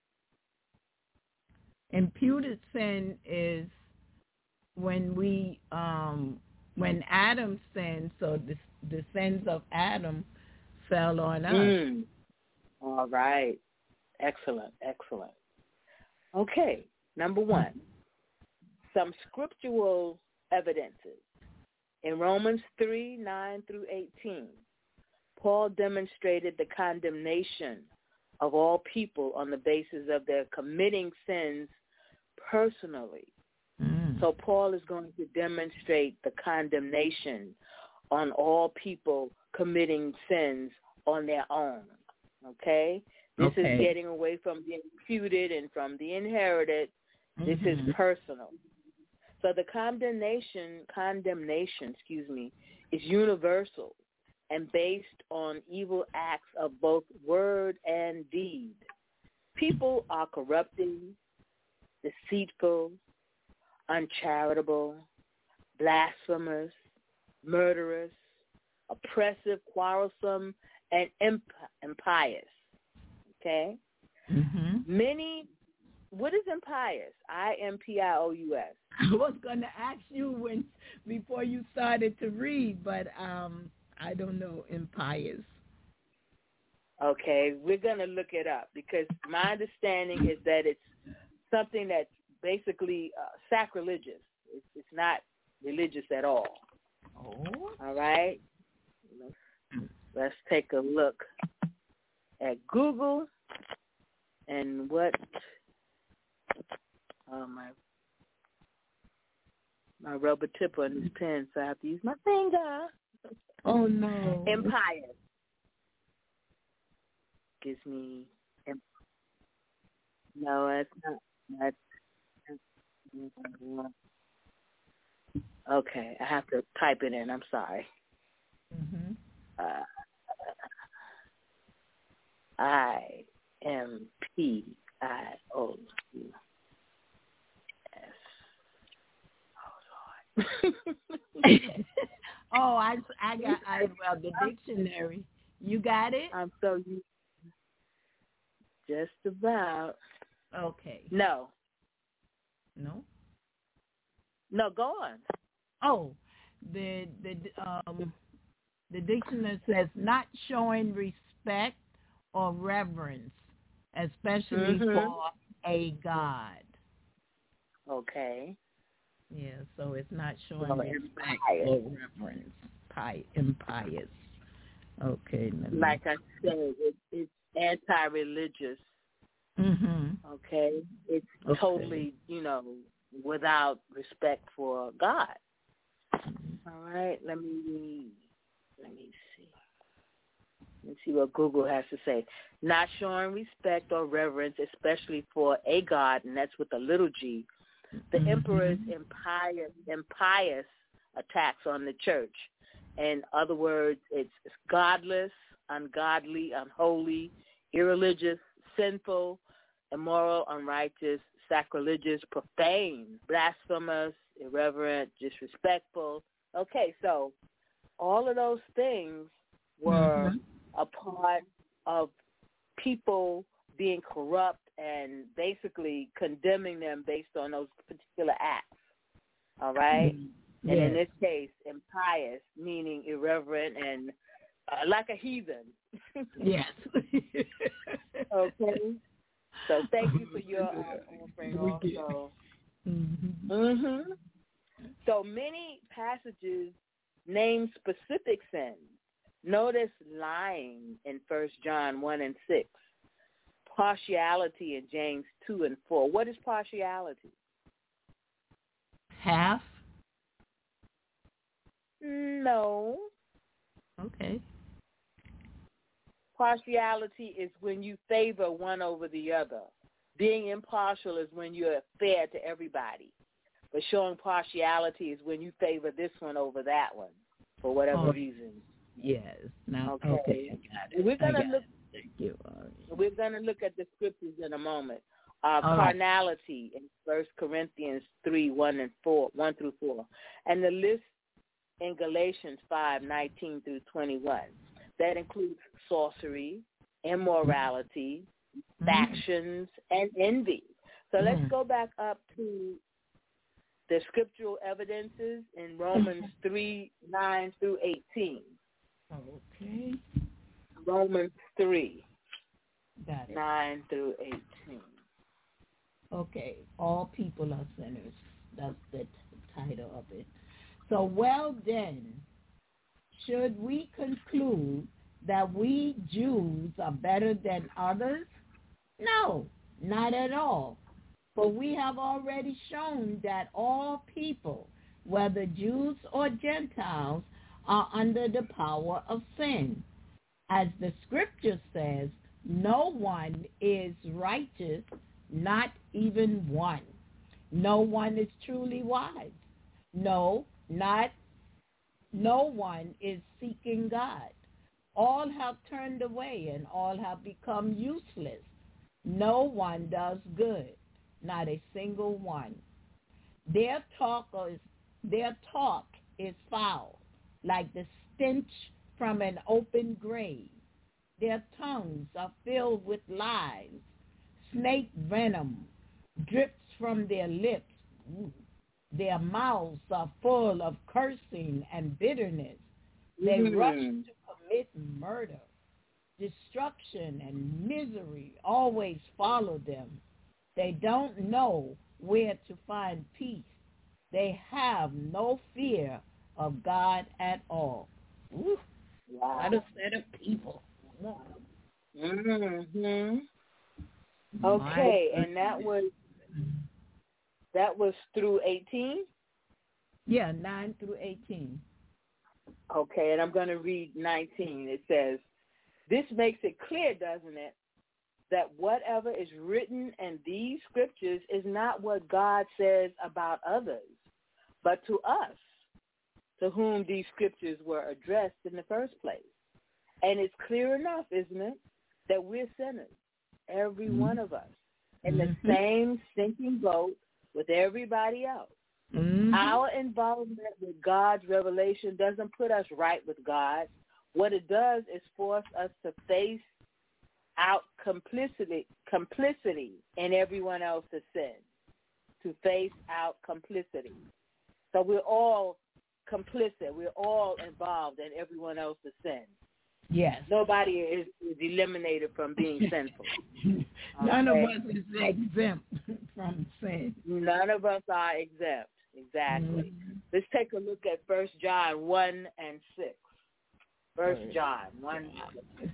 Imputed sin is when we, um, when Adam sinned, so the, the sins of Adam fell on us. Mm. All right. Excellent, excellent. Okay, number one, some scriptural evidences. In Romans three, nine through eighteen, Paul demonstrated the condemnation of all people on the basis of their committing sins personally. Mm. So Paul is going to demonstrate the condemnation on all people committing sins on their own. Okay? This okay. is getting away from the imputed and from the inherited. This mm-hmm. is personal. So the condemnation, condemnation, excuse me, is universal and based on evil acts of both word and deed. People are corrupting, deceitful, uncharitable, blasphemous, murderous, oppressive, quarrelsome, and imp- impious. Okay? Mm-hmm. Many what is impious? I M P I O U S. I was going to ask you when before you started to read, but um, I don't know impious. Okay, we're going to look it up because my understanding is that it's something that's basically uh, sacrilegious. It's, it's not religious at all. Oh. All right. Let's take a look at Google and what oh, my my rubber tip on this pen, so I have to use my finger. Oh no. Impious gives me imp- no, it's not. That's okay. I have to type it in. I'm sorry. Mm-hmm. Uh, I M P I O U S. Oh Lord. oh, I I got I well the dictionary. You got it? I'm so used. Just about. Okay. No. No. No, go on. Oh, the the um the dictionary says not showing respect or reverence, especially mm-hmm. for a god. Okay. Yeah, so it's not showing well, respect impious. or reverence. Pi- impious. Okay. Like I said, it, it's anti-religious. Mm-hmm. Okay. It's okay. totally, you know, without respect for God. All right. Let me let me see. Let's see what Google has to say. Not showing respect or reverence, especially for a god, and that's with a little g. The mm-hmm. emperor's impious, impious attacks on the church. In other words, it's, it's godless, ungodly, unholy, irreligious, sinful, immoral, unrighteous, sacrilegious, profane, blasphemous, irreverent, disrespectful. Okay, so all of those things were mm-hmm. a part of people being corrupt and basically condemning them based on those particular acts. All right? Mm-hmm. And yes. in this case, impious, meaning irreverent and uh, like a heathen. Yes. Okay. So thank you for your uh, offering also. Mm-hmm. Mm-hmm. So many passages name specific sins. Notice lying in First John one and six. Partiality in James two and four. What is partiality? Half? No. Okay. Partiality is when you favor one over the other. Being impartial is when you're fair to everybody. But showing partiality is when you favor this one over that one for whatever oh, reason. Yes. Now, okay. okay, I got it. We're gonna look. It. Thank you. Uh, we're gonna look at the scriptures in a moment. Uh, All carnality right. in First Corinthians three one and four, one through four, and the list in Galatians five nineteen through twenty-one. That includes sorcery, immorality, mm-hmm. factions, and envy. So mm-hmm. let's go back up to the scriptural evidences in Romans three nine through eighteen. Okay. Romans three Got it. nine through eighteen. Okay. All people are sinners. That's the t- title of it. So, well then, should we conclude that we Jews are better than others? No, not at all. For we have already shown that all people, whether Jews or Gentiles, are under the power of sin. As the scripture says, no one is righteous, not even one. No one is truly wise. No, not no one is seeking God. All have turned away and all have become useless. No one does good, not a single one. Their talk is their talk is foul, like the stench from an open grave. Their tongues are filled with lies, snake venom. drips from their lips. Ooh. Their mouths are full of cursing and bitterness. They Mm. rush to commit murder. Destruction and misery always follow them. They don't know where to find peace. They have no fear of God at all. Ooh, wow. What a set of people. Mm-hmm. Okay, and that was that was through eighteen? Yeah, nine through eighteen. Okay, and I'm going to read nineteen. It says, this makes it clear, doesn't it, that whatever is written in these scriptures is not what God says about others, but to us, to whom these scriptures were addressed in the first place. And it's clear enough, isn't it, that we're sinners, every mm-hmm. one of us, in the mm-hmm. same sinking boat with everybody else. Mm-hmm. Our involvement with God's revelation doesn't put us right with God. What it does is force us to face out complicity, complicity in everyone else's sin, to face out complicity. So we're all complicit. We're all involved in everyone else's sin. Yes. Nobody is, is eliminated from being sinful. None okay? of us is exempt from sin. None of us are exempt. Exactly. Mm-hmm. Let's take a look at First John one and six. First John one. Okay.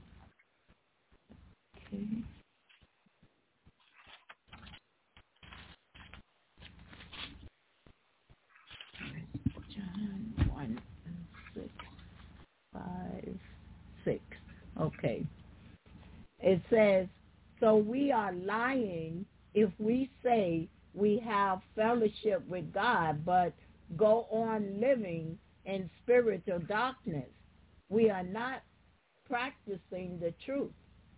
John one and six, five, six. Okay. It says, so we are lying if we say we have fellowship with God, but go on living in spiritual darkness. We are not practicing the truth,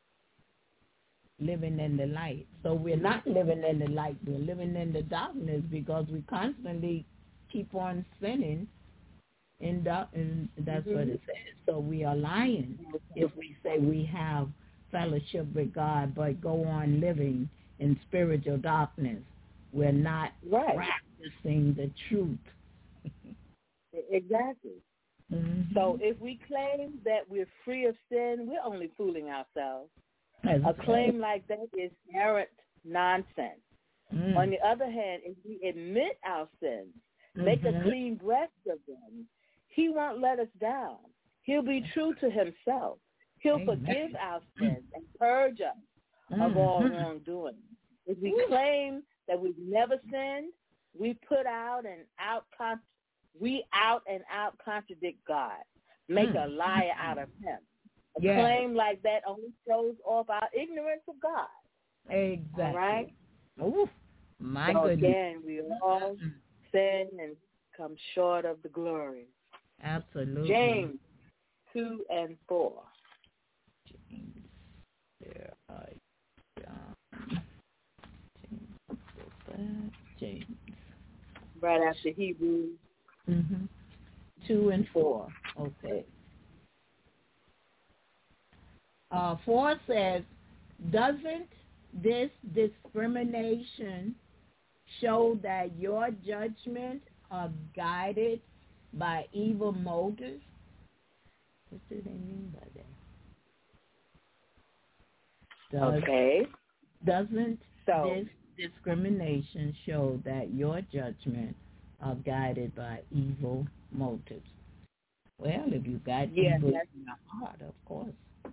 living in the light. So we're not living in the light. We're living in the darkness because we constantly keep on sinning, and, and that's mm-hmm. what it says. So we are lying if we say we have fellowship with God, but go on living in spiritual darkness. We're not right. practicing the truth. Exactly. Mm-hmm. So if we claim that we're free of sin, we're only fooling ourselves. That's a claim right. like that is arrant nonsense. Mm. On the other hand, if we admit our sins, mm-hmm. make a clean breast of them, he won't let us down. He'll be true to himself. He'll Amen. Forgive our sins and purge us mm-hmm. of all wrongdoing. If we Ooh. Claim that we've never sinned, we put out and out con- we out and out contradict God, make mm. a liar out of him. A yes. claim like that only shows off our ignorance of God. Exactly. All right? Ooh, my so goodness. Again, we all sin and come short of the glory. Absolutely. James two and four. James, there I John. James, James. Right after Hebrews. Mm-hmm. Two and four. Okay. Uh, four says, doesn't this discrimination show that your judgment are guided by evil motives? What do they mean by that? Does, okay. Doesn't so, this discrimination show that your judgment are guided by evil motives? Well, if you got yeah, evil in your heart, of course.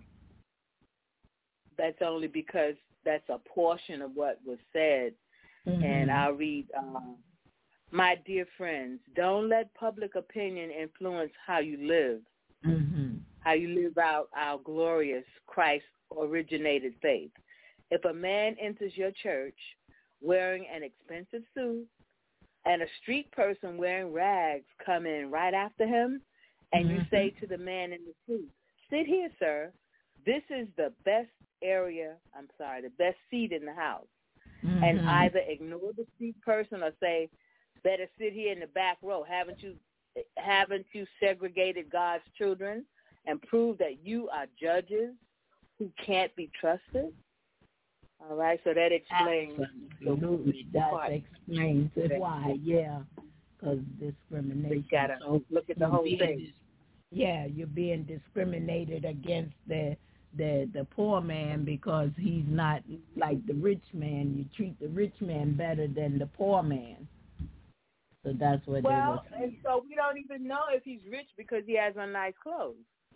That's only because that's a portion of what was said. Mm-hmm. And I'll read, um, my dear friends, don't let public opinion influence how you live, mm-hmm. how you live out our glorious Christ-originated faith. If a man enters your church wearing an expensive suit and a street person wearing rags come in right after him, and mm-hmm. you say to the man in the suit, sit here, sir, this is the best area, I'm sorry, the best seat in the house, mm-hmm. and either ignore the street person or say, better sit here in the back row. Haven't you, haven't you segregated God's children and proved that you are judges who can't be trusted? All right, so that explains. Absolutely, that explains it. Why? Yeah, because discrimination. You gotta so look at the whole being, thing. Yeah, you're being discriminated against the the the poor man because he's not like the rich man. You treat the rich man better than the poor man. So that's what well, they were saying. And so we don't even know if he's rich because he has on nice clothes.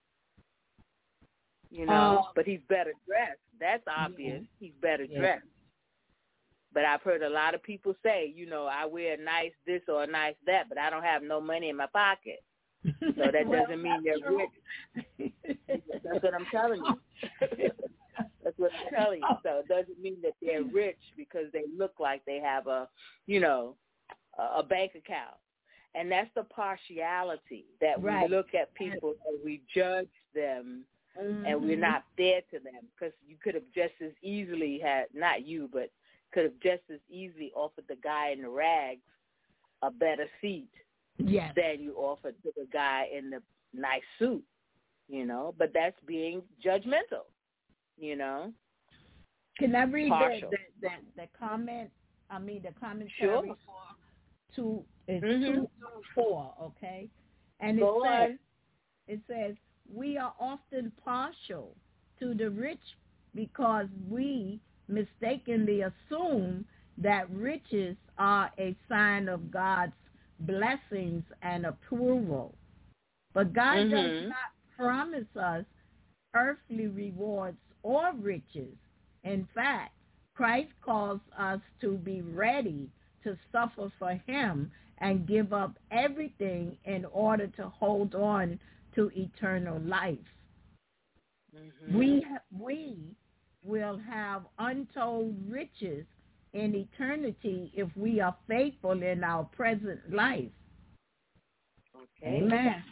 You know, uh, but he's better dressed. That's obvious. Yeah. He's better yeah. dressed. But I've heard a lot of people say, you know, I wear a nice this or a nice that, but I don't have no money in my pocket. So that well, doesn't mean they're true. rich. That's what I'm telling you. That's what I'm telling you. So it doesn't mean that they're rich because they look like they have a, you know, a bank account. And that's the partiality that right. we look at people and we judge them. Mm-hmm. And we're not fair to them because you could have just as easily had, not you, but could have just as easily offered the guy in the rags a better seat yes. than you offered to the guy in the nice suit, you know. But that's being judgmental, you know. Can I read the, the, the, the comment, I mean the commentary sure. for two, it's mm-hmm. two through four, okay? And it Go says, on. it says, we are often partial to the rich because we mistakenly assume that riches are a sign of God's blessings and approval. But God mm-hmm. does not promise us earthly rewards or riches. In fact, Christ calls us to be ready to suffer for him and give up everything in order to hold on to eternal life. Mm-hmm. We we will have untold riches in eternity if we are faithful in our present life. Okay. Amen.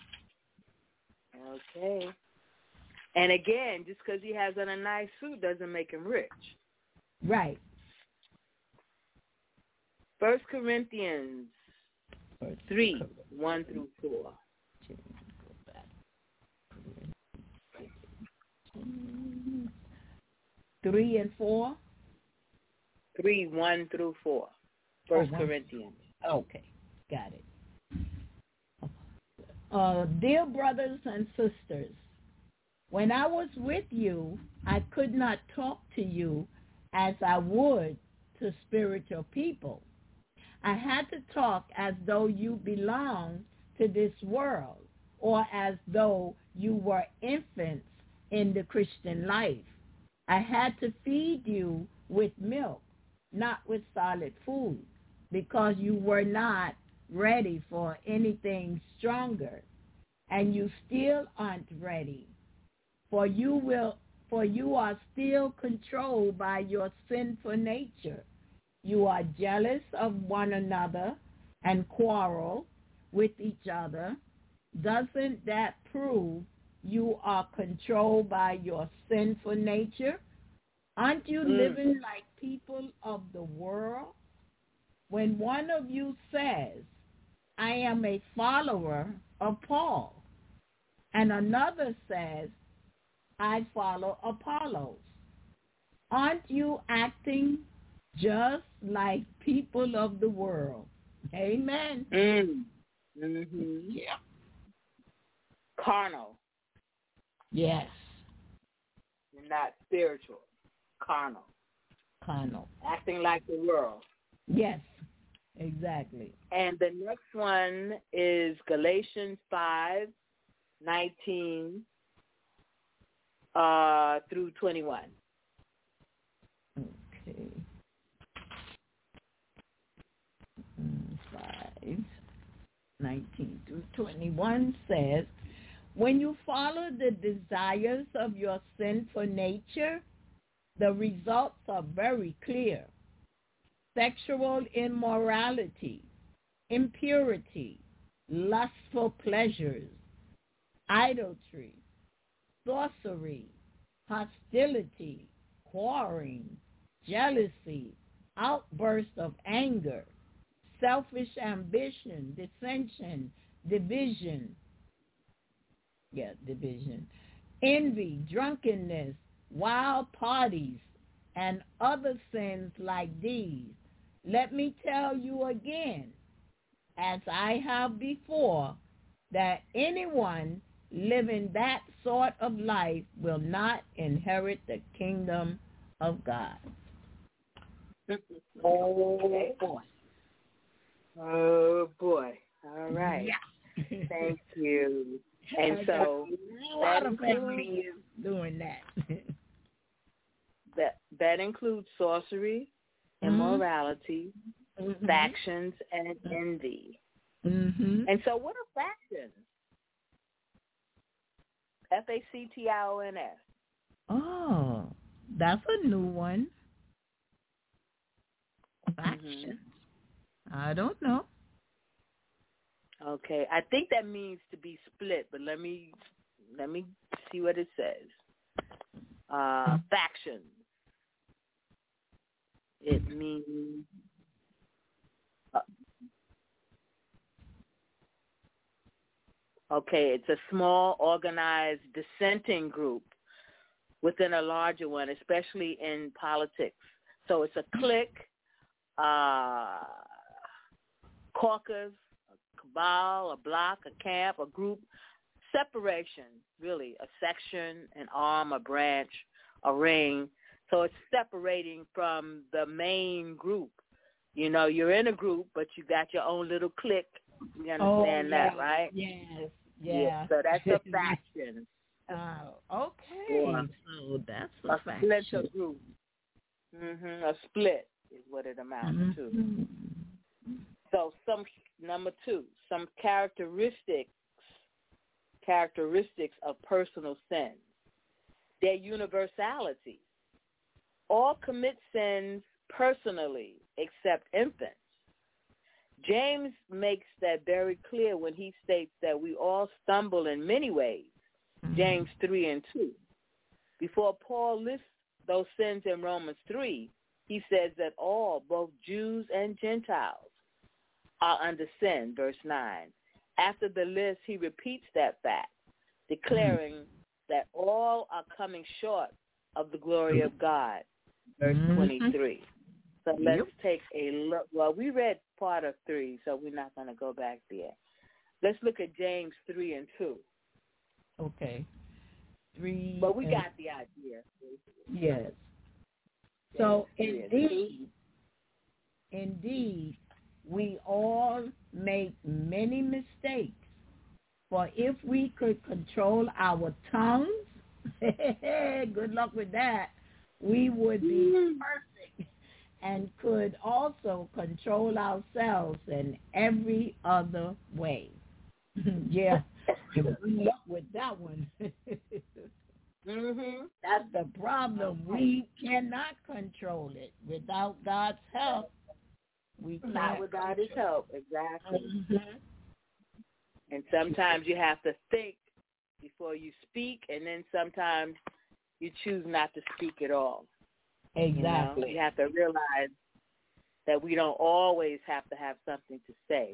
Okay. And again, just because he has on a nice suit doesn't make him rich. Right. First Corinthians three, one through four. Three and four? Three, one through four. First oh, Corinthians. Okay, got it. Uh, dear brothers and sisters, when I was with you, I could not talk to you as I would to spiritual people. I had to talk as though you belonged to this world or as though you were infants in the Christian life. I had to feed you with milk, not with solid food, because you were not ready for anything stronger, and you still aren't ready, for you will, for you are still controlled by your sinful nature. You are jealous of one another and quarrel with each other. Doesn't that prove you are controlled by your sinful nature? Aren't you mm. living like people of the world? When one of you says, I am a follower of Paul, and another says, I follow Apollos, aren't you acting just like people of the world? Amen. Mm. Mm-hmm. Yeah. Carnal. Yes. Not spiritual. Carnal. Carnal. Acting like the world. Yes, exactly. And the next one is Galatians five, nineteen uh, through twenty-one. Okay. five, nineteen through twenty-one says, when you follow the desires of your sinful nature, the results are very clear. Sexual immorality, impurity, lustful pleasures, idolatry, sorcery, hostility, quarreling, jealousy, outbursts of anger, selfish ambition, dissension, division, yeah, division, envy, drunkenness, wild parties, and other sins like these. Let me tell you again, as I have before, that anyone living that sort of life will not inherit the kingdom of God. Oh, boy. Oh, boy. All right. Yeah. Thank you. And so a lot of families doing that. that that includes sorcery, Mm-hmm. immorality, Mm-hmm. factions, and envy. Mm-hmm. And so what are factions? F A C T I O N S. Oh, that's a new one. Factions. Mm-hmm. I don't know. Okay, I think that means to be split, but let me let me see what it says. Uh, factions. It means uh, okay, it's a small, organized, dissenting group within a larger one, especially in politics. So it's a clique, uh, caucus, a cabal, a block, a camp, a group, separation, really, a section, an arm, a branch, a ring. So it's separating from the main group. You know, you're in a group, but you got your own little clique. You understand oh, yeah. that, right? Yes, yeah. yeah. So that's a faction. Oh, okay. Or so that's a, a faction. split group. Mm-hmm. A split is what it amounts mm-hmm. to. So some number two, some characteristics characteristics of personal sins. Their universality. All commit sins personally except infants. James makes that very clear when he states that we all stumble in many ways. Mm-hmm. James three and two. Before Paul lists those sins in Romans three, he says that all, both Jews and Gentiles, are under sin, verse nine. After the list, he repeats that fact, declaring mm-hmm. that all are coming short of the glory of God, verse mm-hmm. twenty-three. So let's yep. take a look. Well, we read part of three, so we're not going to go back there. Let's look at James three and two. Okay. Three. But we and... got the idea. Yes. James so indeed, indeed, we all make many mistakes. For if we could control our tongues, good luck with that, we would be perfect and could also control ourselves in every other way. yeah, good luck with that one. mm-hmm. That's the problem. We cannot control it without God's help. We can't. Not without His help, exactly. Mm-hmm. And sometimes you have to think before you speak, and then sometimes you choose not to speak at all. Exactly. You know? You have to realize that we don't always have to have something to say.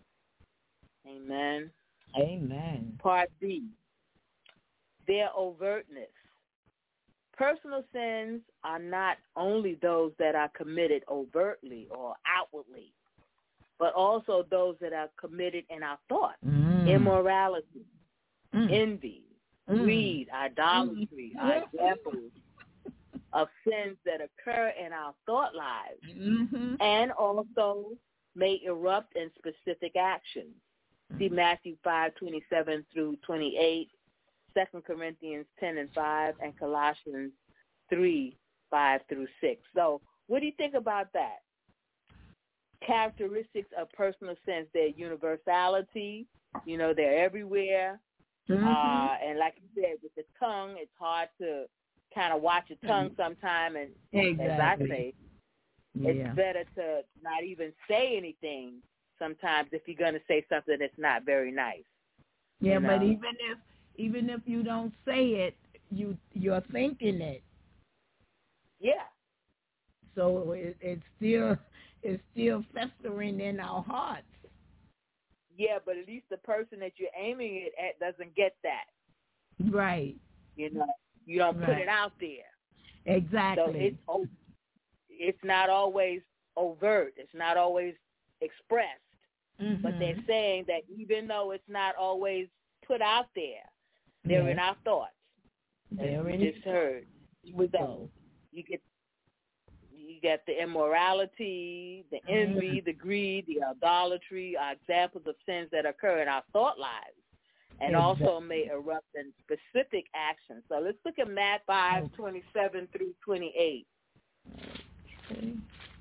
Amen. Amen. Part B, their overtness. Personal sins are not only those that are committed overtly or outwardly, but also those that are committed in our thoughts. Mm. Immorality, mm. envy, mm. greed, idolatry mm. are examples of sins that occur in our thought lives mm-hmm. and also may erupt in specific actions. Mm. See Matthew five, twenty-seven through twenty-eight, Second Corinthians ten and five, and Colossians three, five through six. So what do you think about that? Characteristics of personal sins, their universality, you know, they're everywhere. Mm-hmm. Uh, and like you said, with the tongue, it's hard to kind of watch your tongue sometime. And exactly. as I say, yeah. it's better to not even say anything sometimes if you're going to say something that's not very nice. Yeah, you know? but even if even if you don't say it, you you're thinking it. Yeah. So it, it's still it's still festering in our hearts. Yeah, but at least the person that you're aiming it at doesn't get that. Right. You know, you don't right. put it out there. Exactly. So it's o- it's not always overt. It's not always expressed. Mm-hmm. But they're saying that even though it's not always put out there, they're yes. in our thoughts. They're As in you just heard. So you get you get the immorality, the envy, mm-hmm. the greed, the idolatry, are examples of sins that occur in our thought lives, and exactly. also may erupt in specific actions. So let's look at Matthew five, okay. twenty-seven through twenty-eight. Okay.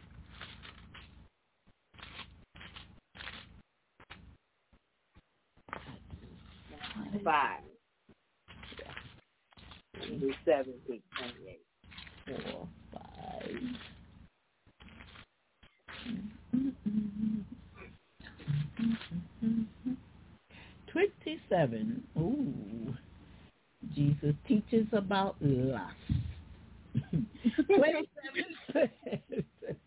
Five. twenty-seven through twenty-eight. Four, five. Twenty-seven. Ooh. Jesus teaches about lust. Twenty-seven says.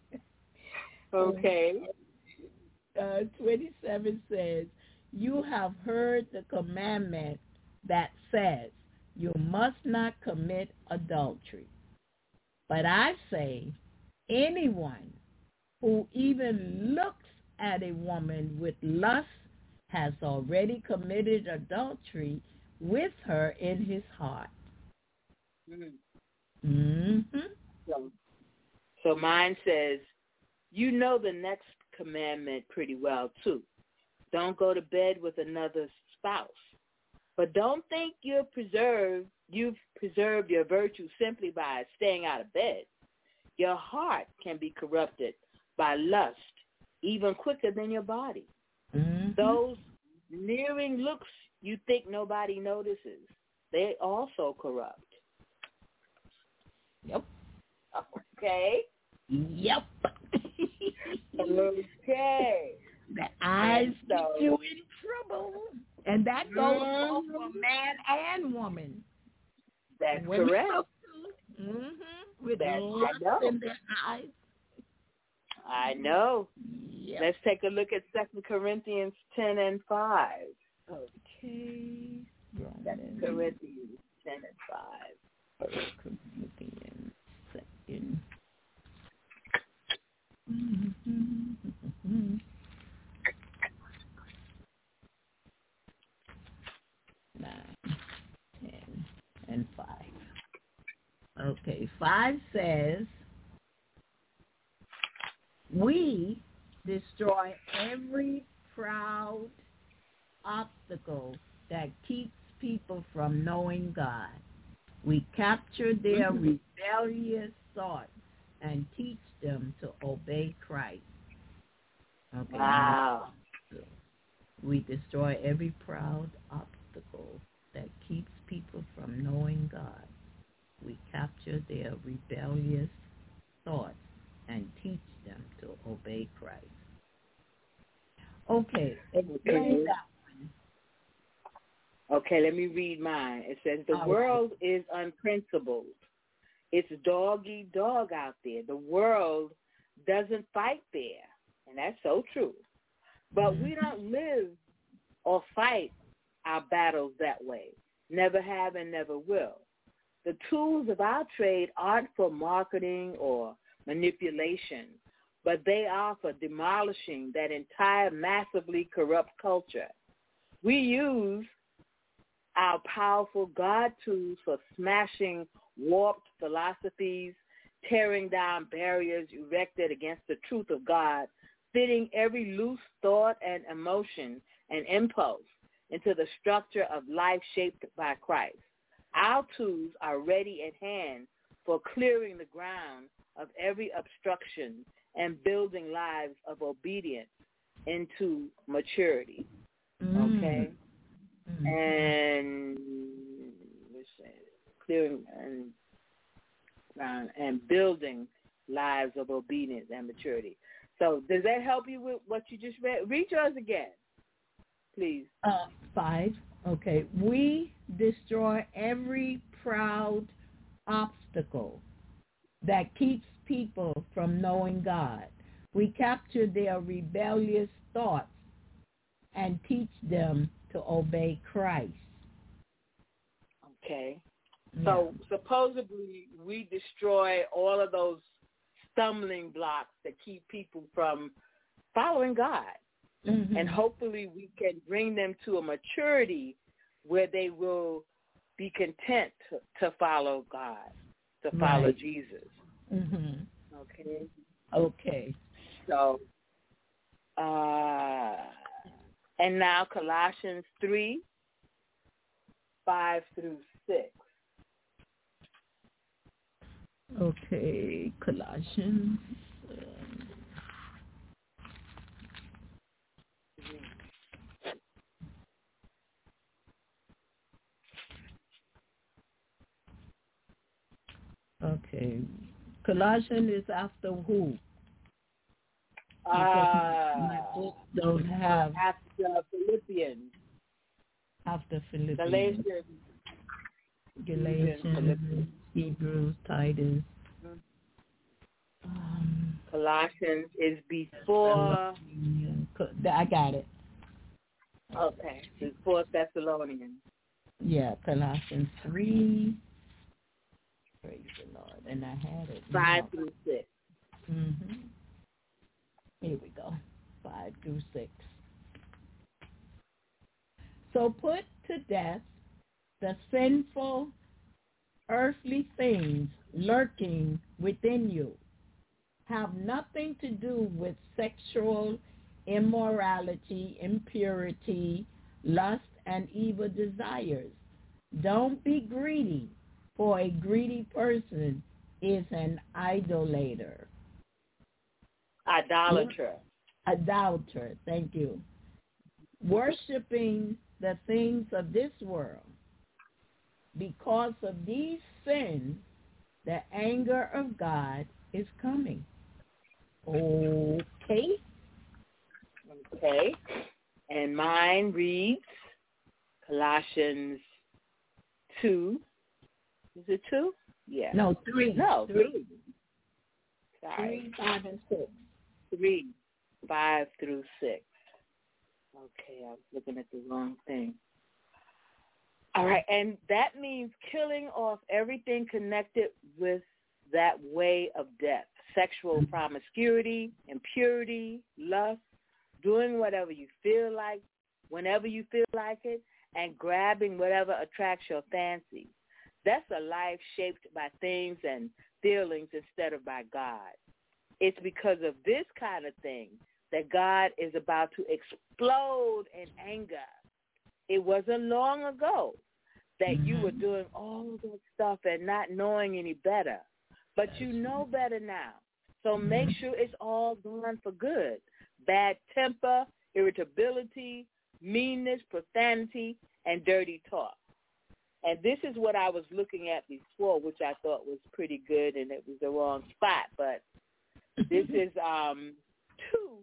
Okay. Uh, Twenty-seven says, "You have heard the commandment that says, you must not commit adultery. But I say, anyone who even looks at a woman with lust has already committed adultery with her in his heart." Mm-hmm. Mm-hmm. So, so mine says, you know the next commandment pretty well, too. Don't go to bed with another spouse. But don't think you're preserved, you've preserved your virtue simply by staying out of bed. Your heart can be corrupted by lust even quicker than your body. Mm-hmm. Those leering looks you think nobody notices, they also corrupt. Yep. Okay. Yep. Okay. The eyes so, get you in trouble. And that goes mm-hmm. both for man and woman. That's women correct. Mm-hmm. With That's, lust I know. in their eyes. I know. Yep. Let's take a look at Second Corinthians ten and five. Okay. Second Corinthians ten and five. Corinthians second. Mm-hmm. Nine, ten, and five. Okay, five says, we destroy every proud obstacle that keeps people from knowing God. We capture their rebellious thoughts and teach them to obey Christ. Okay. Wow. We destroy every proud obstacle that keeps people from knowing God. We capture their rebellious thoughts and teach them to obey Christ. Okay, explain that one. Okay, let me read mine. It says, the All world right. is unprincipled. It's dog-eat-dog out there. The world doesn't fight fair, and that's so true. But mm-hmm. we don't live or fight our battles that way. Never have and never will. The tools of our trade aren't for marketing or manipulation, but they are for demolishing that entire massively corrupt culture. We use our powerful God tools for smashing warped philosophies, tearing down barriers erected against the truth of God, fitting every loose thought and emotion and impulse into the structure of life shaped by Christ. Our tools are ready at hand for clearing the ground of every obstruction and building lives of obedience into maturity. Mm. Okay? Mm-hmm. And let's say, clearing and ground and building lives of obedience and maturity. So does that help you with what you just read? Read yours again, please. Uh, five. Okay. We destroy every proud obstacle that keeps people from knowing God. We capture their rebellious thoughts and teach them to obey Christ. Okay. So supposedly we destroy all of those stumbling blocks that keep people from following God. Mm-hmm. And hopefully we can bring them to a maturity where they will be content to, to follow God, to follow Right. Jesus. Mm-hmm. Okay? Okay. So, uh, and now Colossians three, five through six. Okay, Colossians. Okay. Colossians is after who? Uh, my book don't have after Philippians. After Philippians. Galatians. Galatians, Philippians. Hebrews, Titus. Mm-hmm. Um, Colossians is before. I got it. Okay, before Thessalonians. Yeah, Colossians three. Praise the Lord. And I had it. Five now. through six. Mm-hmm. Here we go. Five through six. So put to death the sinful earthly things lurking within you. Have nothing to do with sexual immorality, impurity, lust, and evil desires. Don't be greedy, for a greedy person is an idolater. Idolater. Idolater, thank you. Worshipping the things of this world. Because of these sins, the anger of God is coming. Okay. Okay. And mine reads Colossians two. Is it two? Yeah. No, three. No, three. three. Sorry. Three, five, and six. Three, five through six. Okay, I was looking at the wrong thing. All right, and that means killing off everything connected with that way of death. Sexual promiscuity, impurity, lust, doing whatever you feel like, whenever you feel like it, and grabbing whatever attracts your fancy. That's a life shaped by things and feelings instead of by God. It's because of this kind of thing that God is about to explode in anger. It wasn't long ago that mm-hmm. you were doing all that stuff and not knowing any better. But you know better now. So mm-hmm. make sure it's all gone for good. Bad temper, irritability, meanness, profanity, and dirty talk. And this is what I was looking at before, which I thought was pretty good, and it was the wrong spot. But this is um, two.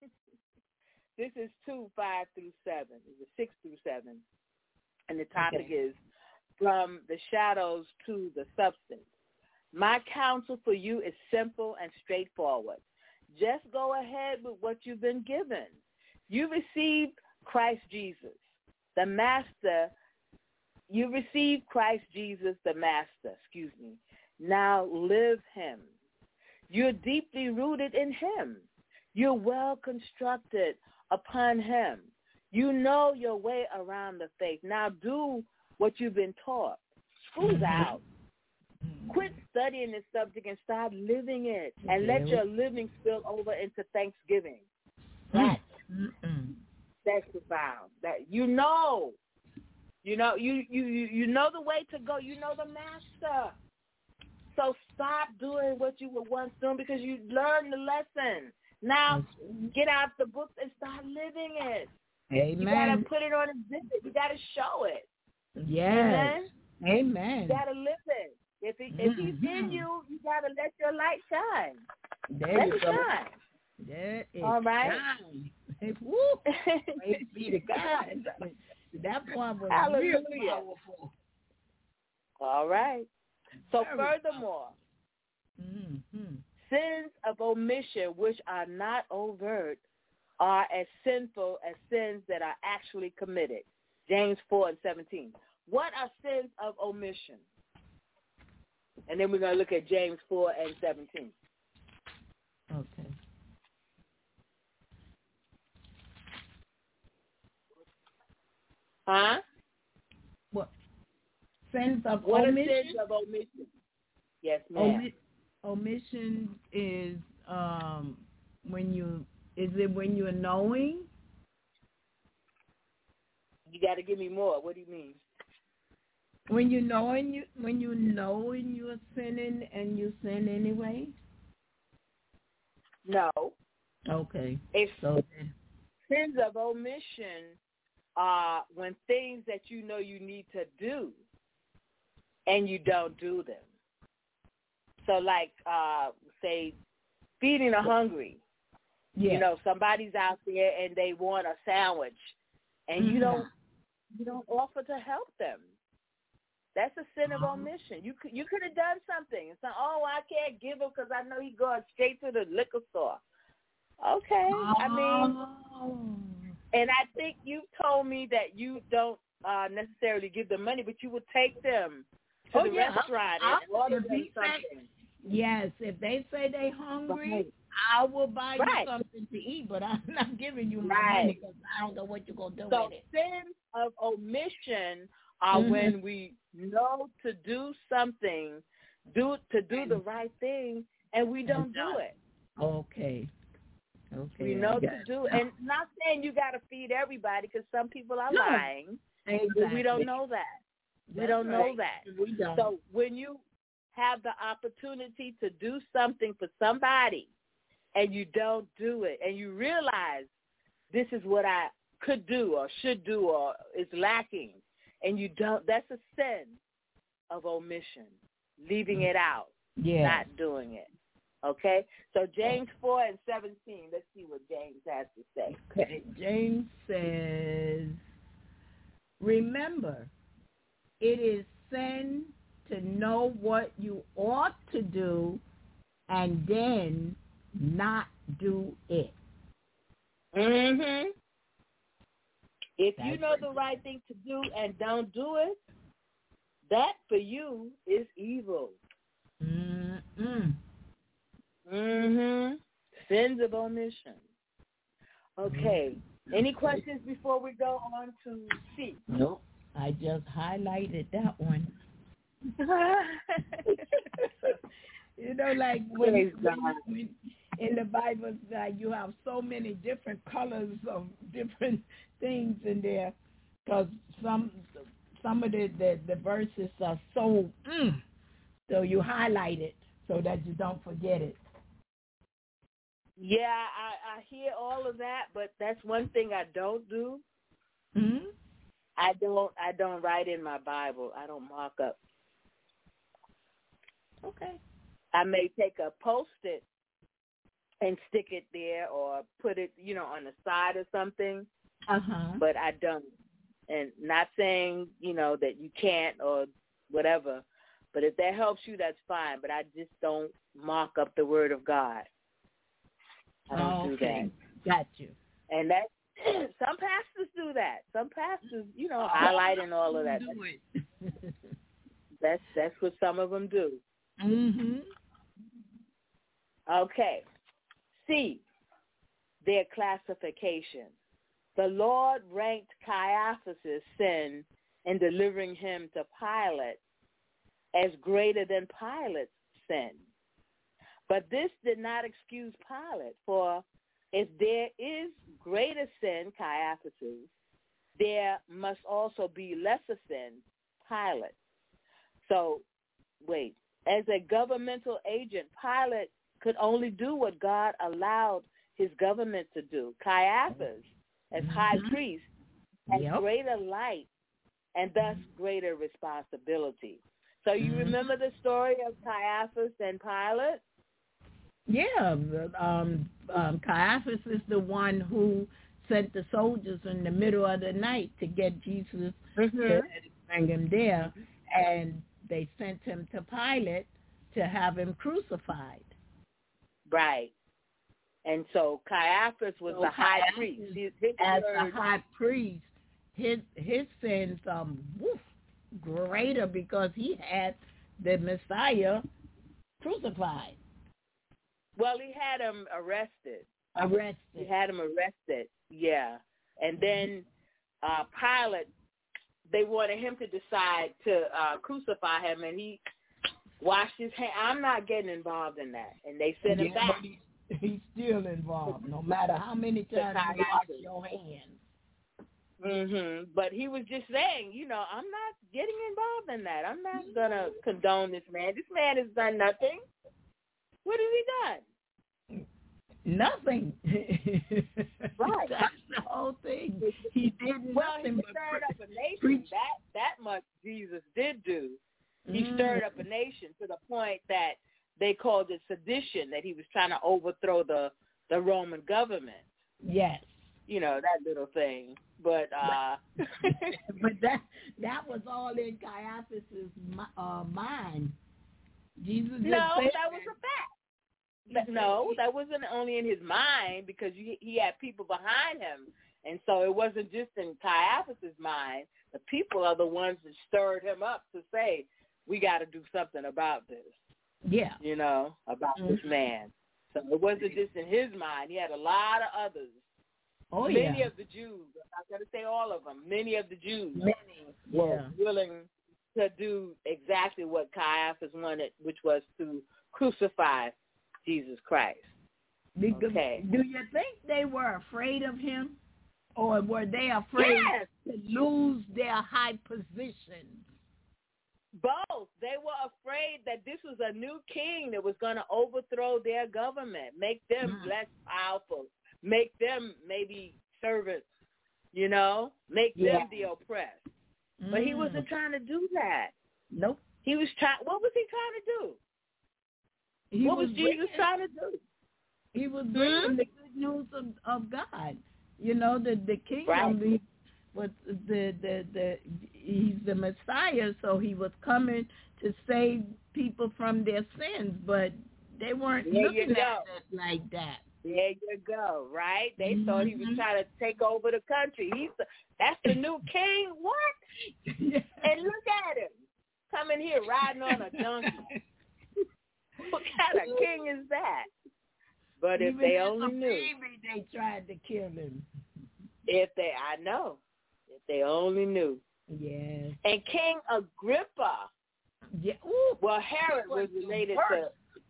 This is two, five through seven. It's a six through seven. And the topic okay. is from the shadows to the substance. My counsel for you is simple and straightforward. Just go ahead with what you've been given. You received Christ Jesus, the Master. You received Christ Jesus, the Master, excuse me. Now live him. You're deeply rooted in him. You're well constructed upon him. You know your way around the faith. Now do what you've been taught. School's out. Quit studying this subject and start living it. And let your living spill over into thanksgiving. That's, that's profound. That you know. You know, you, you, you know the way to go. You know the master. So stop doing what you were once doing because you learned the lesson. Now get out the book and start living it. Amen. You got to put it on exhibit. You got to show it. Yes. Amen. Amen. You got to live it. If, he, if he's in you, you got to let your light shine. There let you it go. shine. There it All right. shines. Woo. Praise be to God. That one was Hallelujah. real powerful. All right. So Very furthermore, mm-hmm. sins of omission which are not overt are as sinful as sins that are actually committed. James four and seventeen. What are sins of omission? And then we're going to look at James four and seventeen. Okay. Huh? What? Sins of what omission? What is sins of omission? Yes, ma'am. Omi- omission is um, when you, is it when you're knowing? You got to give me more. What do you mean? When you knowing you, when you knowing you're sinning and you sin anyway? No. Okay. It's so sins of omission are when things that you know you need to do and you don't do them. So like, uh, say, feeding the hungry. Yeah. You know, somebody's out there and they want a sandwich, and mm-hmm. you don't you don't offer to help them. That's a sin of omission. You could you could have done something. It's like, oh, I can't give him because I know he's going straight to the liquor store. Okay, oh. I mean, and I think you told me that you don't uh, necessarily give them money, but you would take them to oh, the yeah. restaurant I'll, and order I'll them something. Yes, if they say they're hungry, right. I will buy right. you something to eat, but I'm not giving you my right. money because I don't know what you're going to do so with it. Sins of omission are mm-hmm. when we know to do something, do to do the right thing, and we don't do it. Okay. Okay. We know to do it. And not saying you got to feed everybody because some people are no. lying. Exactly. We don't know that. That's we don't right. know that. We don't. So when you have the opportunity to do something for somebody and you don't do it and you realize this is what I could do or should do or is lacking, and you don't, that's a sin of omission, leaving it out, yes. not doing it. Okay? So James four and seventeen, let's see what James has to say. Okay. James says, remember, it is sin to know what you ought to do and then not do it. Mm-hmm. If That's you know the right thing to do and don't do it, that for you is evil. Mm-hmm. Mm-hmm. Sins of omission. Okay. Mm-hmm. Any questions before we go on to C? Nope. I just highlighted that one. You know, like when, when, when in the Bible, like you have so many different colors of different things in there, because some some of the, the, the verses are so, mm, so you highlight it so that you don't forget it. Yeah, I, I hear all of that, but that's one thing I don't do. Mm-hmm. I don't I don't write in my Bible. I don't mark up. Okay. I may take a Post-it and stick it there or put it, you know, on the side or something. Uh-huh. But I don't. And not saying, you know, that you can't or whatever. But if that helps you, that's fine. But I just don't mark up the Word of God. I don't oh, do okay. that. Got you. And that some pastors do that. Some pastors, you know, highlight and all of that. Do it. That's that's what some of them do. Mhm. Okay. C, their classification. The Lord ranked Caiaphas' sin in delivering him to Pilate as greater than Pilate's sin. But this did not excuse Pilate, for if there is greater sin, Caiaphas', there must also be lesser sin, Pilate. So, wait, as a governmental agent, Pilate could only do what God allowed his government to do. Caiaphas, as mm-hmm. high priest, had yep. greater light and thus greater responsibility. So you mm-hmm. remember the story of Caiaphas and Pilate? Yeah, um, um, Caiaphas is the one who sent the soldiers in the middle of the night to get Jesus mm-hmm. to bring him there, and they sent him to Pilate to have him crucified. Right. And so Caiaphas was so the high Caiaphas, priest. His, his as word, the high priest, his his sins um woof, greater because he had the Messiah crucified. Well, he had him arrested. Arrested. He had him arrested, yeah. And then uh, Pilate, they wanted him to decide to uh, crucify him, and he washed his hand. I'm not getting involved in that. And they sent him Yeah, back. but he, he's still involved, no matter how many times you wash your hands. Mhm. But he was just saying, you know, I'm not getting involved in that. I'm not gonna condone this man. This man has done nothing. What has he done? Nothing. Right. That's the whole thing. He did Well, nothing he but stirred up a nation. preach. That that much Jesus did do. He Mm. stirred up a nation to the point that they called it sedition, that he was trying to overthrow the, the Roman government. Yes. You know, that little thing. But uh but that that was all in Caiaphas's uh, mind. Jesus just no, said that was a fact. That, no, that wasn't only in his mind, because you, he had people behind him. And so it wasn't just in Caiaphas's mind. The people are the ones that stirred him up to say, we got to do something about this. Yeah. You know, about mm-hmm. this man. So it wasn't just in his mind. He had a lot of others. Oh, many yeah. of the Jews, I'm not going to say all of them, many of the Jews many. were Yeah. willing to do exactly what Caiaphas wanted, which was to crucify Jesus Christ. Because, okay. Do you think they were afraid of him? Or were they afraid yes. to lose their high positions? Both. They were afraid that this was a new king that was going to overthrow their government, make them mm. less powerful, make them maybe servants, you know, make yeah. them the oppressed. Mm. But he wasn't trying to do that. Nope. He was trying. What was he trying to do? He what was, was Jesus bringing, trying to do? He was bringing mm-hmm. the good news of, of God. You know, the the kingdom right. was the, the the he's the Messiah, so he was coming to save people from their sins, but they weren't there looking at it like that. There you go, right? They mm-hmm. thought he was trying to take over the country. He's the, that's the new king. What? Yeah. And look at him coming here riding on a donkey. What kind of king is that? But if Even they as only a knew, baby, they tried to kill him. If they, I know, if they only knew. Yes. And King Agrippa. Yeah. Ooh, well, Herod was, was related to.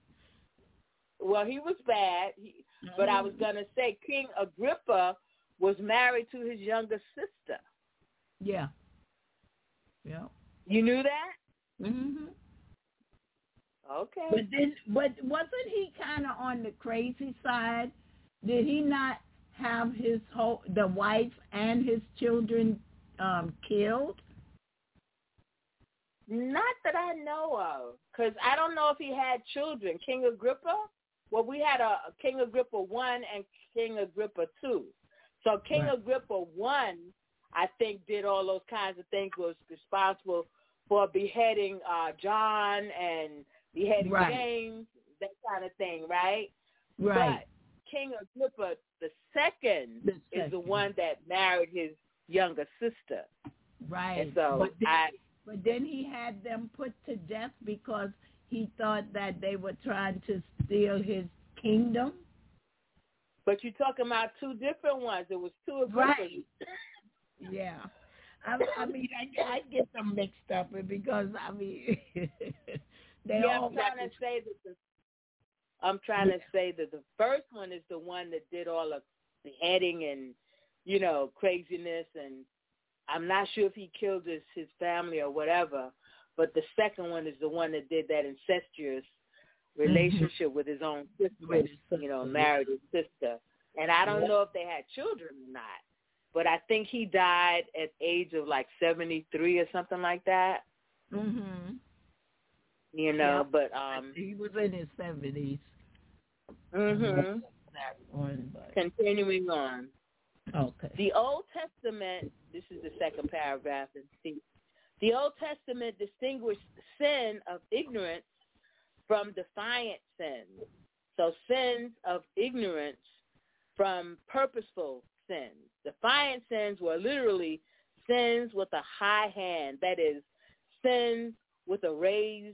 Well, he was bad, he, mm-hmm. but I was gonna say King Agrippa was married to his younger sister. Yeah. Yeah. You knew that? Mhm. Okay. But then, but wasn't he kind of on the crazy side? Did he not have his whole, the wife and his children um, killed? Not that I know of, because I don't know if he had children. King Agrippa? Well, we had a, a King Agrippa one and King Agrippa two. So King right. Agrippa one, I think, did all those kinds of things, was responsible for beheading uh, John and beheading right. James, that kind of thing, right? Right. But King Agrippa the second, the second is the one that married his younger sister. Right. And so but then, I, but then he had them put to death because he thought that they were trying to steal his kingdom. But you're talking about two different ones. It was two Agrippas. Right. Yeah. I, I mean, I, I get them mixed up because, I mean, they yeah, all I'm trying to say that the, I'm trying yeah. to say that the first one is the one that did all of the beheading and, you know, craziness, and I'm not sure if he killed his, his family or whatever, but the second one is the one that did that incestuous relationship mm-hmm. with his own sister, you know, married his sister. And I don't yeah. know if they had children or not. But I think he died at age of like seventy-three or something like that. Mhm. You know, yeah. but um, he was in his seventies. Mhm. That one, but continuing on. Okay. The Old Testament. This is the second paragraph. And see, the Old Testament distinguished sin of ignorance from defiant sins. So sins of ignorance from purposeful sins. Defiant sins were literally sins with a high hand, that is, sins with a raised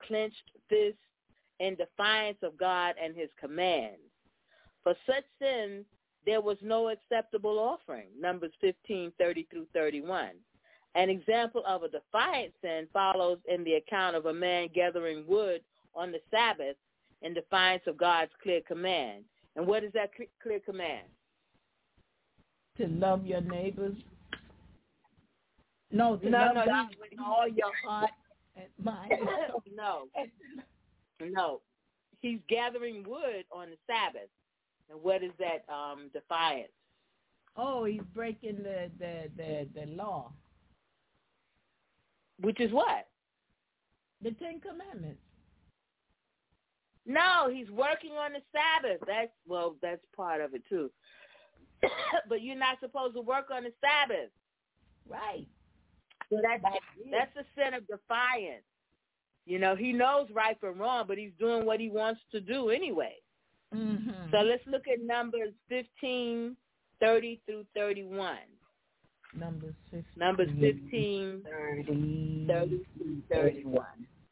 clenched fists in defiance of God and his commands. For such sins, there was no acceptable offering, Numbers fifteen, thirty through thirty-one. An example of a defiant sin follows in the account of a man gathering wood on the Sabbath in defiance of God's clear command. And what is that clear command? To love your neighbors. No, to no, love no, God with all your heart and mind. no, no. He's gathering wood on the Sabbath. And what is that um, defiance? Oh, he's breaking the, the, the, the law. Which is what? The Ten Commandments. No, he's working on the Sabbath. That's, well, that's part of it too. But you're not supposed to work on the Sabbath. Right. So that's, that's the sin of defiance. You know, he knows right from wrong, but he's doing what he wants to do anyway. Mm-hmm. So let's look at Numbers fifteen, thirty through thirty-one. Numbers fifteen, Numbers fifteen, thirty, thirty through thirty-one.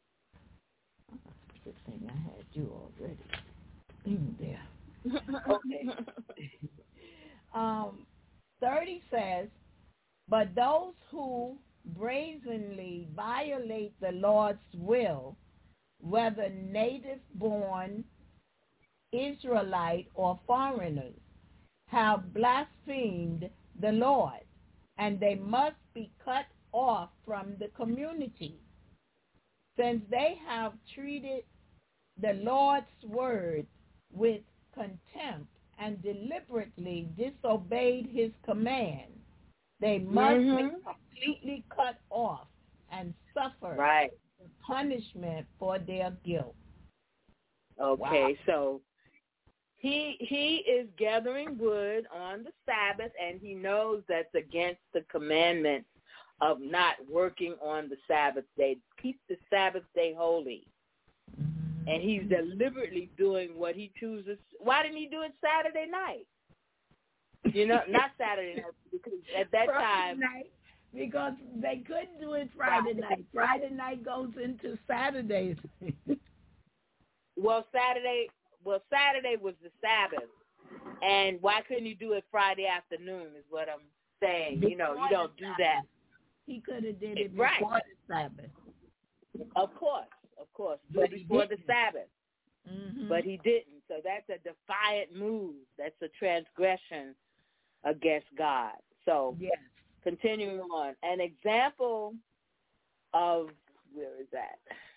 Good thing I had you already in there. Okay. um, thirty says, but those who brazenly violate the Lord's will, whether native-born, Israelite, or foreigners, have blasphemed the Lord, and they must be cut off from the community, since they have treated the Lord's word with contempt and deliberately disobeyed his command. They must mm-hmm. be completely cut off and suffer right. the punishment for their guilt. Okay, wow. so he he is gathering wood on the Sabbath, and he knows that's against the commandment of not working on the Sabbath day. Keep the Sabbath day holy. Mm-hmm. And he's deliberately doing what he chooses. Why didn't he do it Saturday night? You know, not Saturday night, because at that Friday time. Night, because they couldn't do it Friday night. Friday night goes into Saturdays. well, Saturday, well, Saturday was the Sabbath, and why couldn't you do it Friday afternoon? Is what I'm saying. Before you know, you don't do that. He could have did it before right. the Sabbath. Of course, of course, but before the Sabbath. Mm-hmm. But he didn't. So that's a defiant move. That's a transgression against God. So yes. Continuing on, an example of, where is that?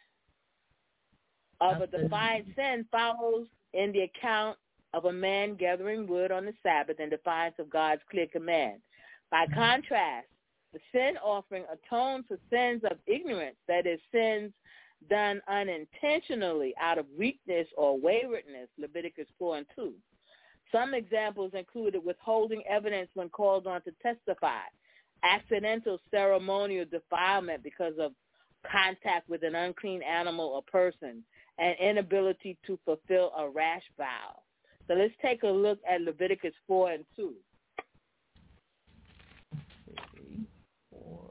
Of a defiant sin follows in the account of a man gathering wood on the Sabbath in defiance of God's clear command. By contrast, the sin offering atones for sins of ignorance, that is, sins done unintentionally out of weakness or waywardness, Leviticus four and two. Some examples included withholding evidence when called on to testify, accidental ceremonial defilement because of contact with an unclean animal or person, and inability to fulfill a rash vow. So let's take a look at Leviticus four and two. Three, four,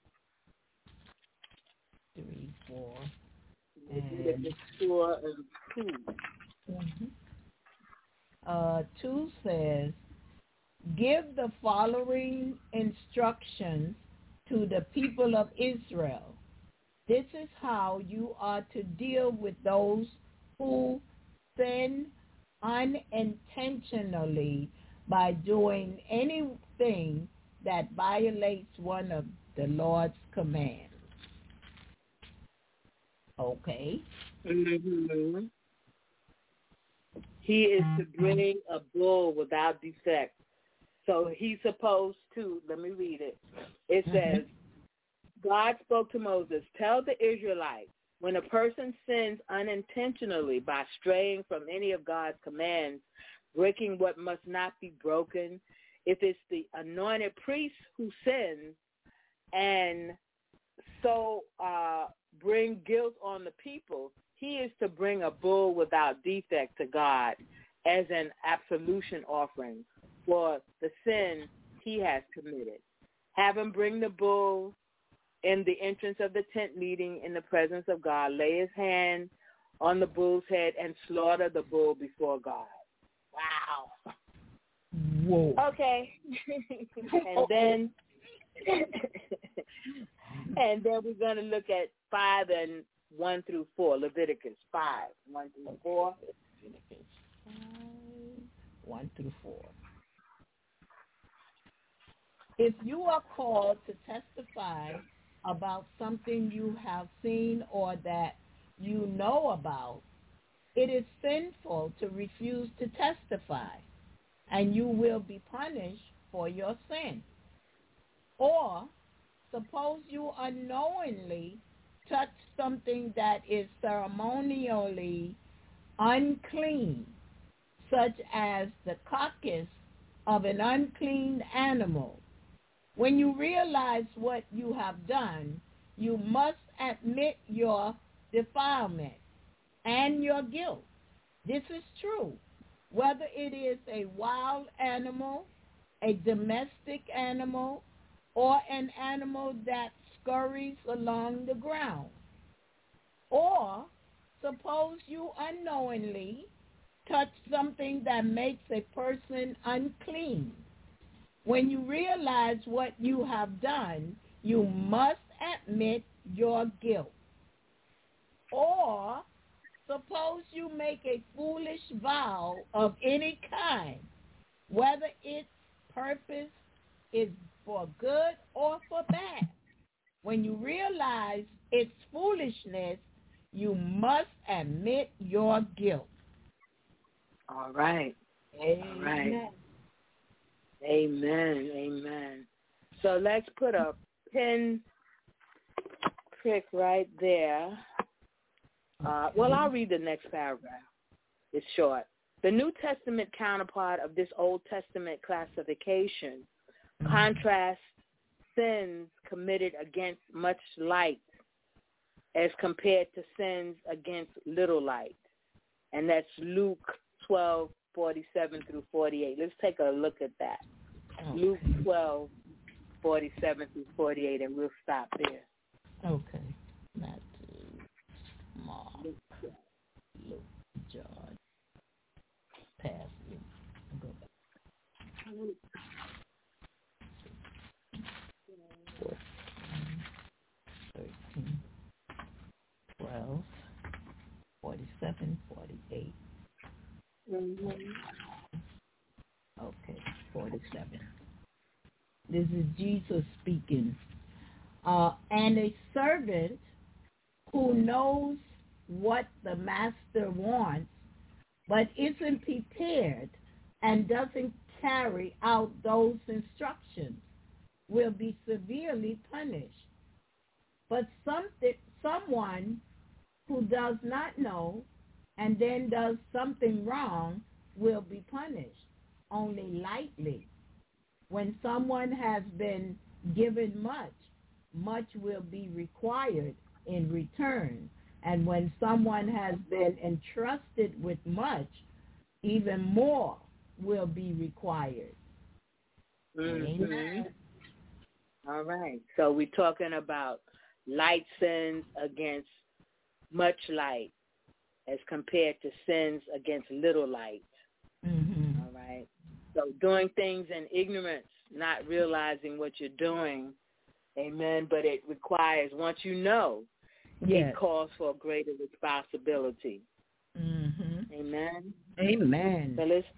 three, four, Leviticus four and two. Mm-hmm. Uh, two says, give the following instructions to the people of Israel. This is how you are to deal with those who sin unintentionally by doing anything that violates one of the Lord's commands. Okay. Mm-hmm. He is to bring a bull without defect. So he's supposed to, let me read it. It says, God spoke to Moses, tell the Israelites, when a person sins unintentionally by straying from any of God's commands, breaking what must not be broken, if it's the anointed priest who sins and so uh, bring guilt on the people, he is to bring a bull without defect to God as an absolution offering for the sin he has committed. Have him bring the bull in the entrance of the tent meeting in the presence of God, lay his hand on the bull's head and slaughter the bull before God. Wow. Whoa. Okay. and then and then we're going to look at five and one through four. Leviticus five, one through four. Leviticus five, one through four. If you are called to testify about something you have seen or that you know about, it is sinful to refuse to testify, and you will be punished for your sin. Or suppose you unknowingly touch something that is ceremonially unclean, such as the carcass of an unclean animal. When you realize what you have done, you must admit your defilement and your guilt. This is true, whether it is a wild animal, a domestic animal, or an animal that scurries along the ground. Or suppose you unknowingly touch something that makes a person unclean. When you realize what you have done, you must admit your guilt. Or suppose you make a foolish vow of any kind, whether its purpose is for good or for bad. When you realize its foolishness, you must admit your guilt. All right. Amen. All right. Amen. Amen. So let's put a pin prick right there. Uh, well, I'll read the next paragraph. It's short. The New Testament counterpart of this Old Testament classification contrasts sins committed against much light as compared to sins against little light. And that's Luke twelve, forty-seven through forty-eight. Let's take a look at that. Okay. Luke twelve, forty-seven through forty-eight, and we'll stop there. Okay. Matthew, Mark, Luke, John, pass Luke, and go back. fourteen, thirteen, twelve, forty-seven, forty-eight. Mm-hmm. Okay, forty-seven. This is Jesus speaking. Uh, and a servant who knows what the master wants but isn't prepared and doesn't carry out those instructions will be severely punished. But something, someone who does not know and then does something wrong will be punished only lightly. When someone has been given much, much will be required in return. And when someone has been entrusted with much, even more will be required. Mm-hmm. Amen. All right. So we're talking about light sins against much light as compared to sins against little light. Mm-hmm. All right. So doing things in ignorance, not realizing what you're doing, amen, but it requires, once you know, yes. it calls for greater responsibility. Mm-hmm. Amen. Amen. So let's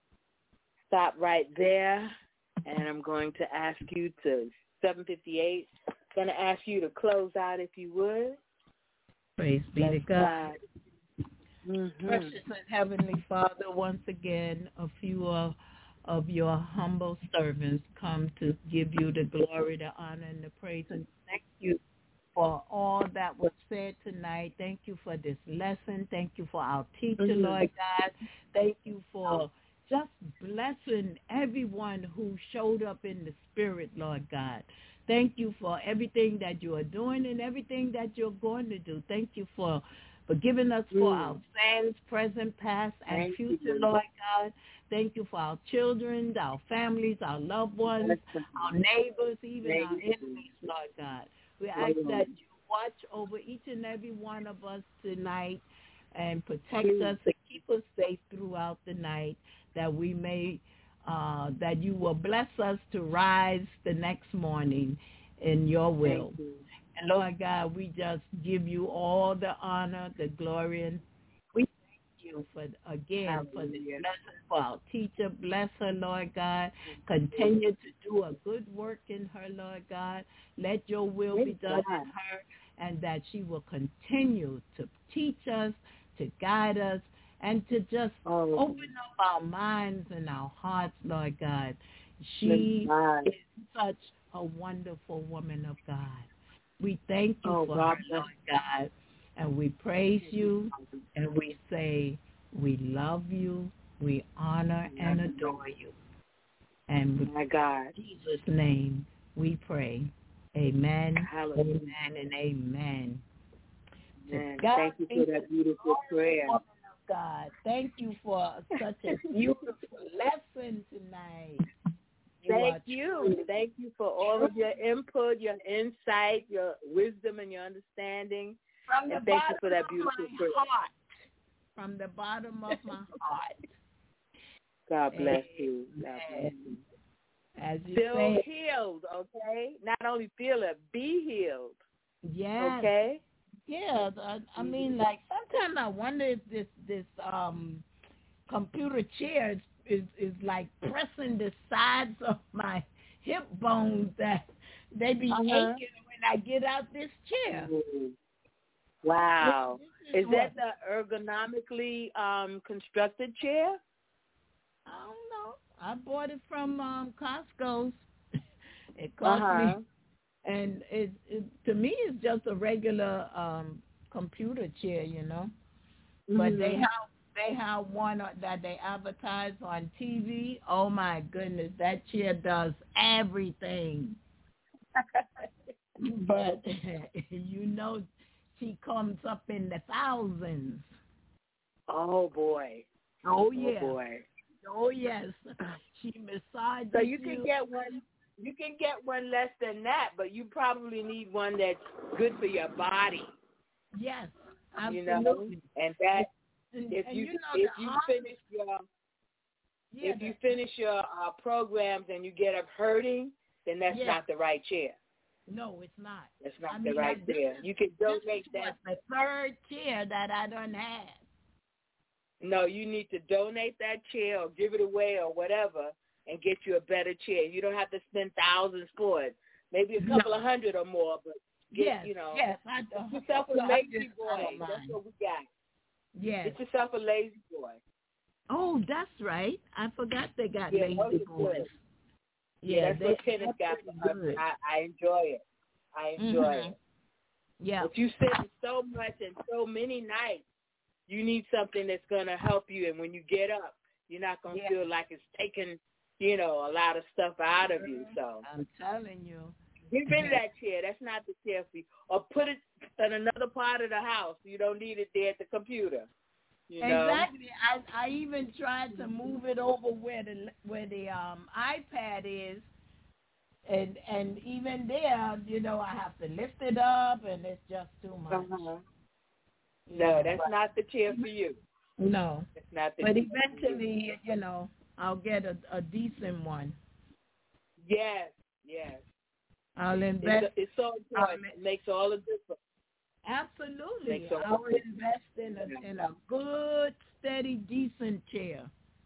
stop right there, and I'm going to ask you to, seven fifty-eight, going to ask you to close out if you would. Praise be to God. Mm-hmm. Precious and Heavenly Father, once again, a few of, of your humble servants come to give you the glory, the honor, and the praise. And thank you for all that was said tonight. Thank you for this lesson. Thank you for our teacher, mm-hmm. Lord God. Thank you for just blessing everyone who showed up in the spirit, Lord God. Thank you for everything that you are doing and everything that you're going to do. Thank you for forgiving us for mm. our sins, present, past, and Thank future, you. Lord God. Thank you for our children, our families, our loved ones, our neighbors, even Thank our enemies, Lord God. We ask that you watch over each and every one of us tonight and protect us and keep us safe throughout the night, that we may, uh, that you will bless us to rise the next morning in your will. You. And Lord God, we just give you all the honor, the glory, and we thank you for, again, Hallelujah. For this lesson for our teacher. Bless her, Lord God. Continue to do a good work in her, Lord God. Let your will be done in her, and that she will continue to teach us, to guide us, and to just oh. open up our minds and our hearts, Lord God. She God. is such a wonderful woman of God. We thank you oh, for God. her, Lord God, and we praise you, and we say we love you, we honor and adore you. And my God, in Jesus' name we pray. Amen, Hallelujah. Amen, and amen. Amen. Thank you for that beautiful prayer. God, thank you for such a beautiful lesson tonight. You Thank you. Thank you for all of your input, your insight, your wisdom, and your understanding. From the and thank bottom you for that beautiful of my prayer. heart. From the bottom of my heart. God bless you. God bless you. As you Still say, healed, okay? Not only feel it, be healed. Yeah. Okay? Yeah. I, I mean, like, sometimes I wonder if this, this um computer chair is Is, is like pressing the sides of my hip bones that they be uh-huh. aching when I get out this chair. Wow. Is, is that the ergonomically um, constructed chair? I don't know. I bought it from um, Costco's. It cost uh-huh. me, and it, it to me it's just a regular um, computer chair, you know. Mm-hmm. But they have. They have one that they advertise on T V. Oh, my goodness, that chair does everything. But, you know, she comes up in the thousands. Oh, boy. Oh, yeah. Oh, boy. Oh, yes. She massages So you can get one. You can get one less than that, but you probably need one that's good for your body. Yes, absolutely. You know, and that. And, if and you, you know if the you arm, finish your yeah, if you finish your uh, programs and you get up hurting, then that's yeah. not the right chair. No, it's not. That's not I the mean, right I, chair. Is, you can donate that. The third chair that I don't have. No, you need to donate that chair or give it away or whatever and get you a better chair. You don't have to spend thousands for it. Maybe a couple no. of hundred or more, but get, yes, you know, yes, I, get yourself a lazy boy. That's what we got. Yes. Get yourself a lazy boy. Oh, that's right. I forgot they got yeah, lazy boys. Good. Yeah, yeah, that's they, what Kenneth got for us. I, I enjoy it. I enjoy mm-hmm. it. Yeah. But you sit so much and so many nights, you need something that's going to help you. And when you get up, you're not going to yeah. feel like it's taking, you know, a lot of stuff out of you. So I'm telling you. Get rid of that chair. That's not the chair for you. Or put it in another part of the house. You don't need it there at the computer. You know? Exactly. I I even tried to move it over where the where the um iPad is, and and even there, you know, I have to lift it up, and it's just too much. Uh-huh. No, that's but, not the chair for you. No, it's not the but chair eventually, you. you know, I'll get a, a decent one. Yes, yes. I'll invest. It's, it's so important. Um, it makes all the difference. Absolutely. I will invest in a in a good, steady, decent chair.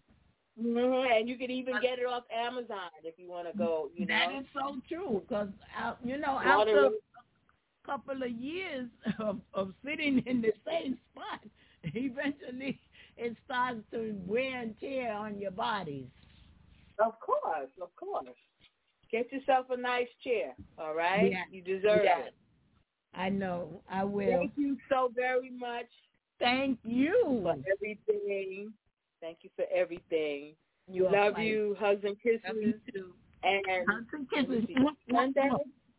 Mm-hmm. And you can even get it off Amazon if you want to go. You that know? is so true because you know after a couple of years of, of sitting in the same spot, eventually it starts to wear and tear on your bodies. Of course, of course. Get yourself a nice chair, all right? Yeah. You deserve yeah. it. I know. I will. Thank you so very much. Thank you. For everything. Thank you for everything. You Love fine. you. Hugs and kisses. Love you too. And hugs and kisses. Sunday.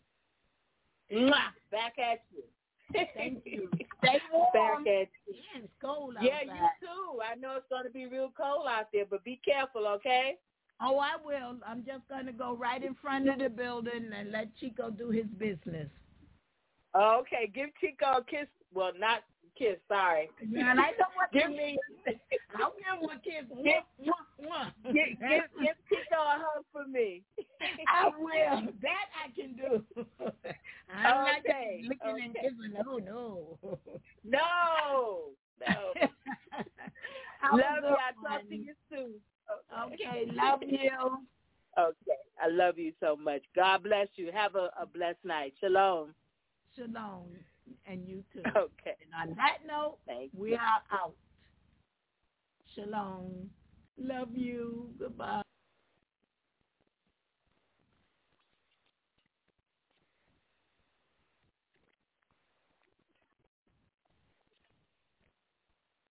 Back at you. Thank you. Stay warm. Back at you. Yeah, it's cold outside. Yeah, you too. I know it's going to be real cold out there, but be careful, okay? Oh, I will. I'm just going to go right in front of the building and let Chico do his business. Okay, give Chico a kiss. Well, not kiss, sorry. Man, I know what give, you mean. I will one kiss. Give, One, one. give, give, give Chico a hug for me. I will. That I can do. I'm okay, not looking okay. and kissing. Oh, no. No. No. Love you. I'll talk to you soon. Okay. okay, love you. Okay, I love you so much. God bless you. Have a, a blessed night. Shalom. Shalom. And you too. Okay. And on that note, Thank we you. are out. Shalom. Love you. Goodbye.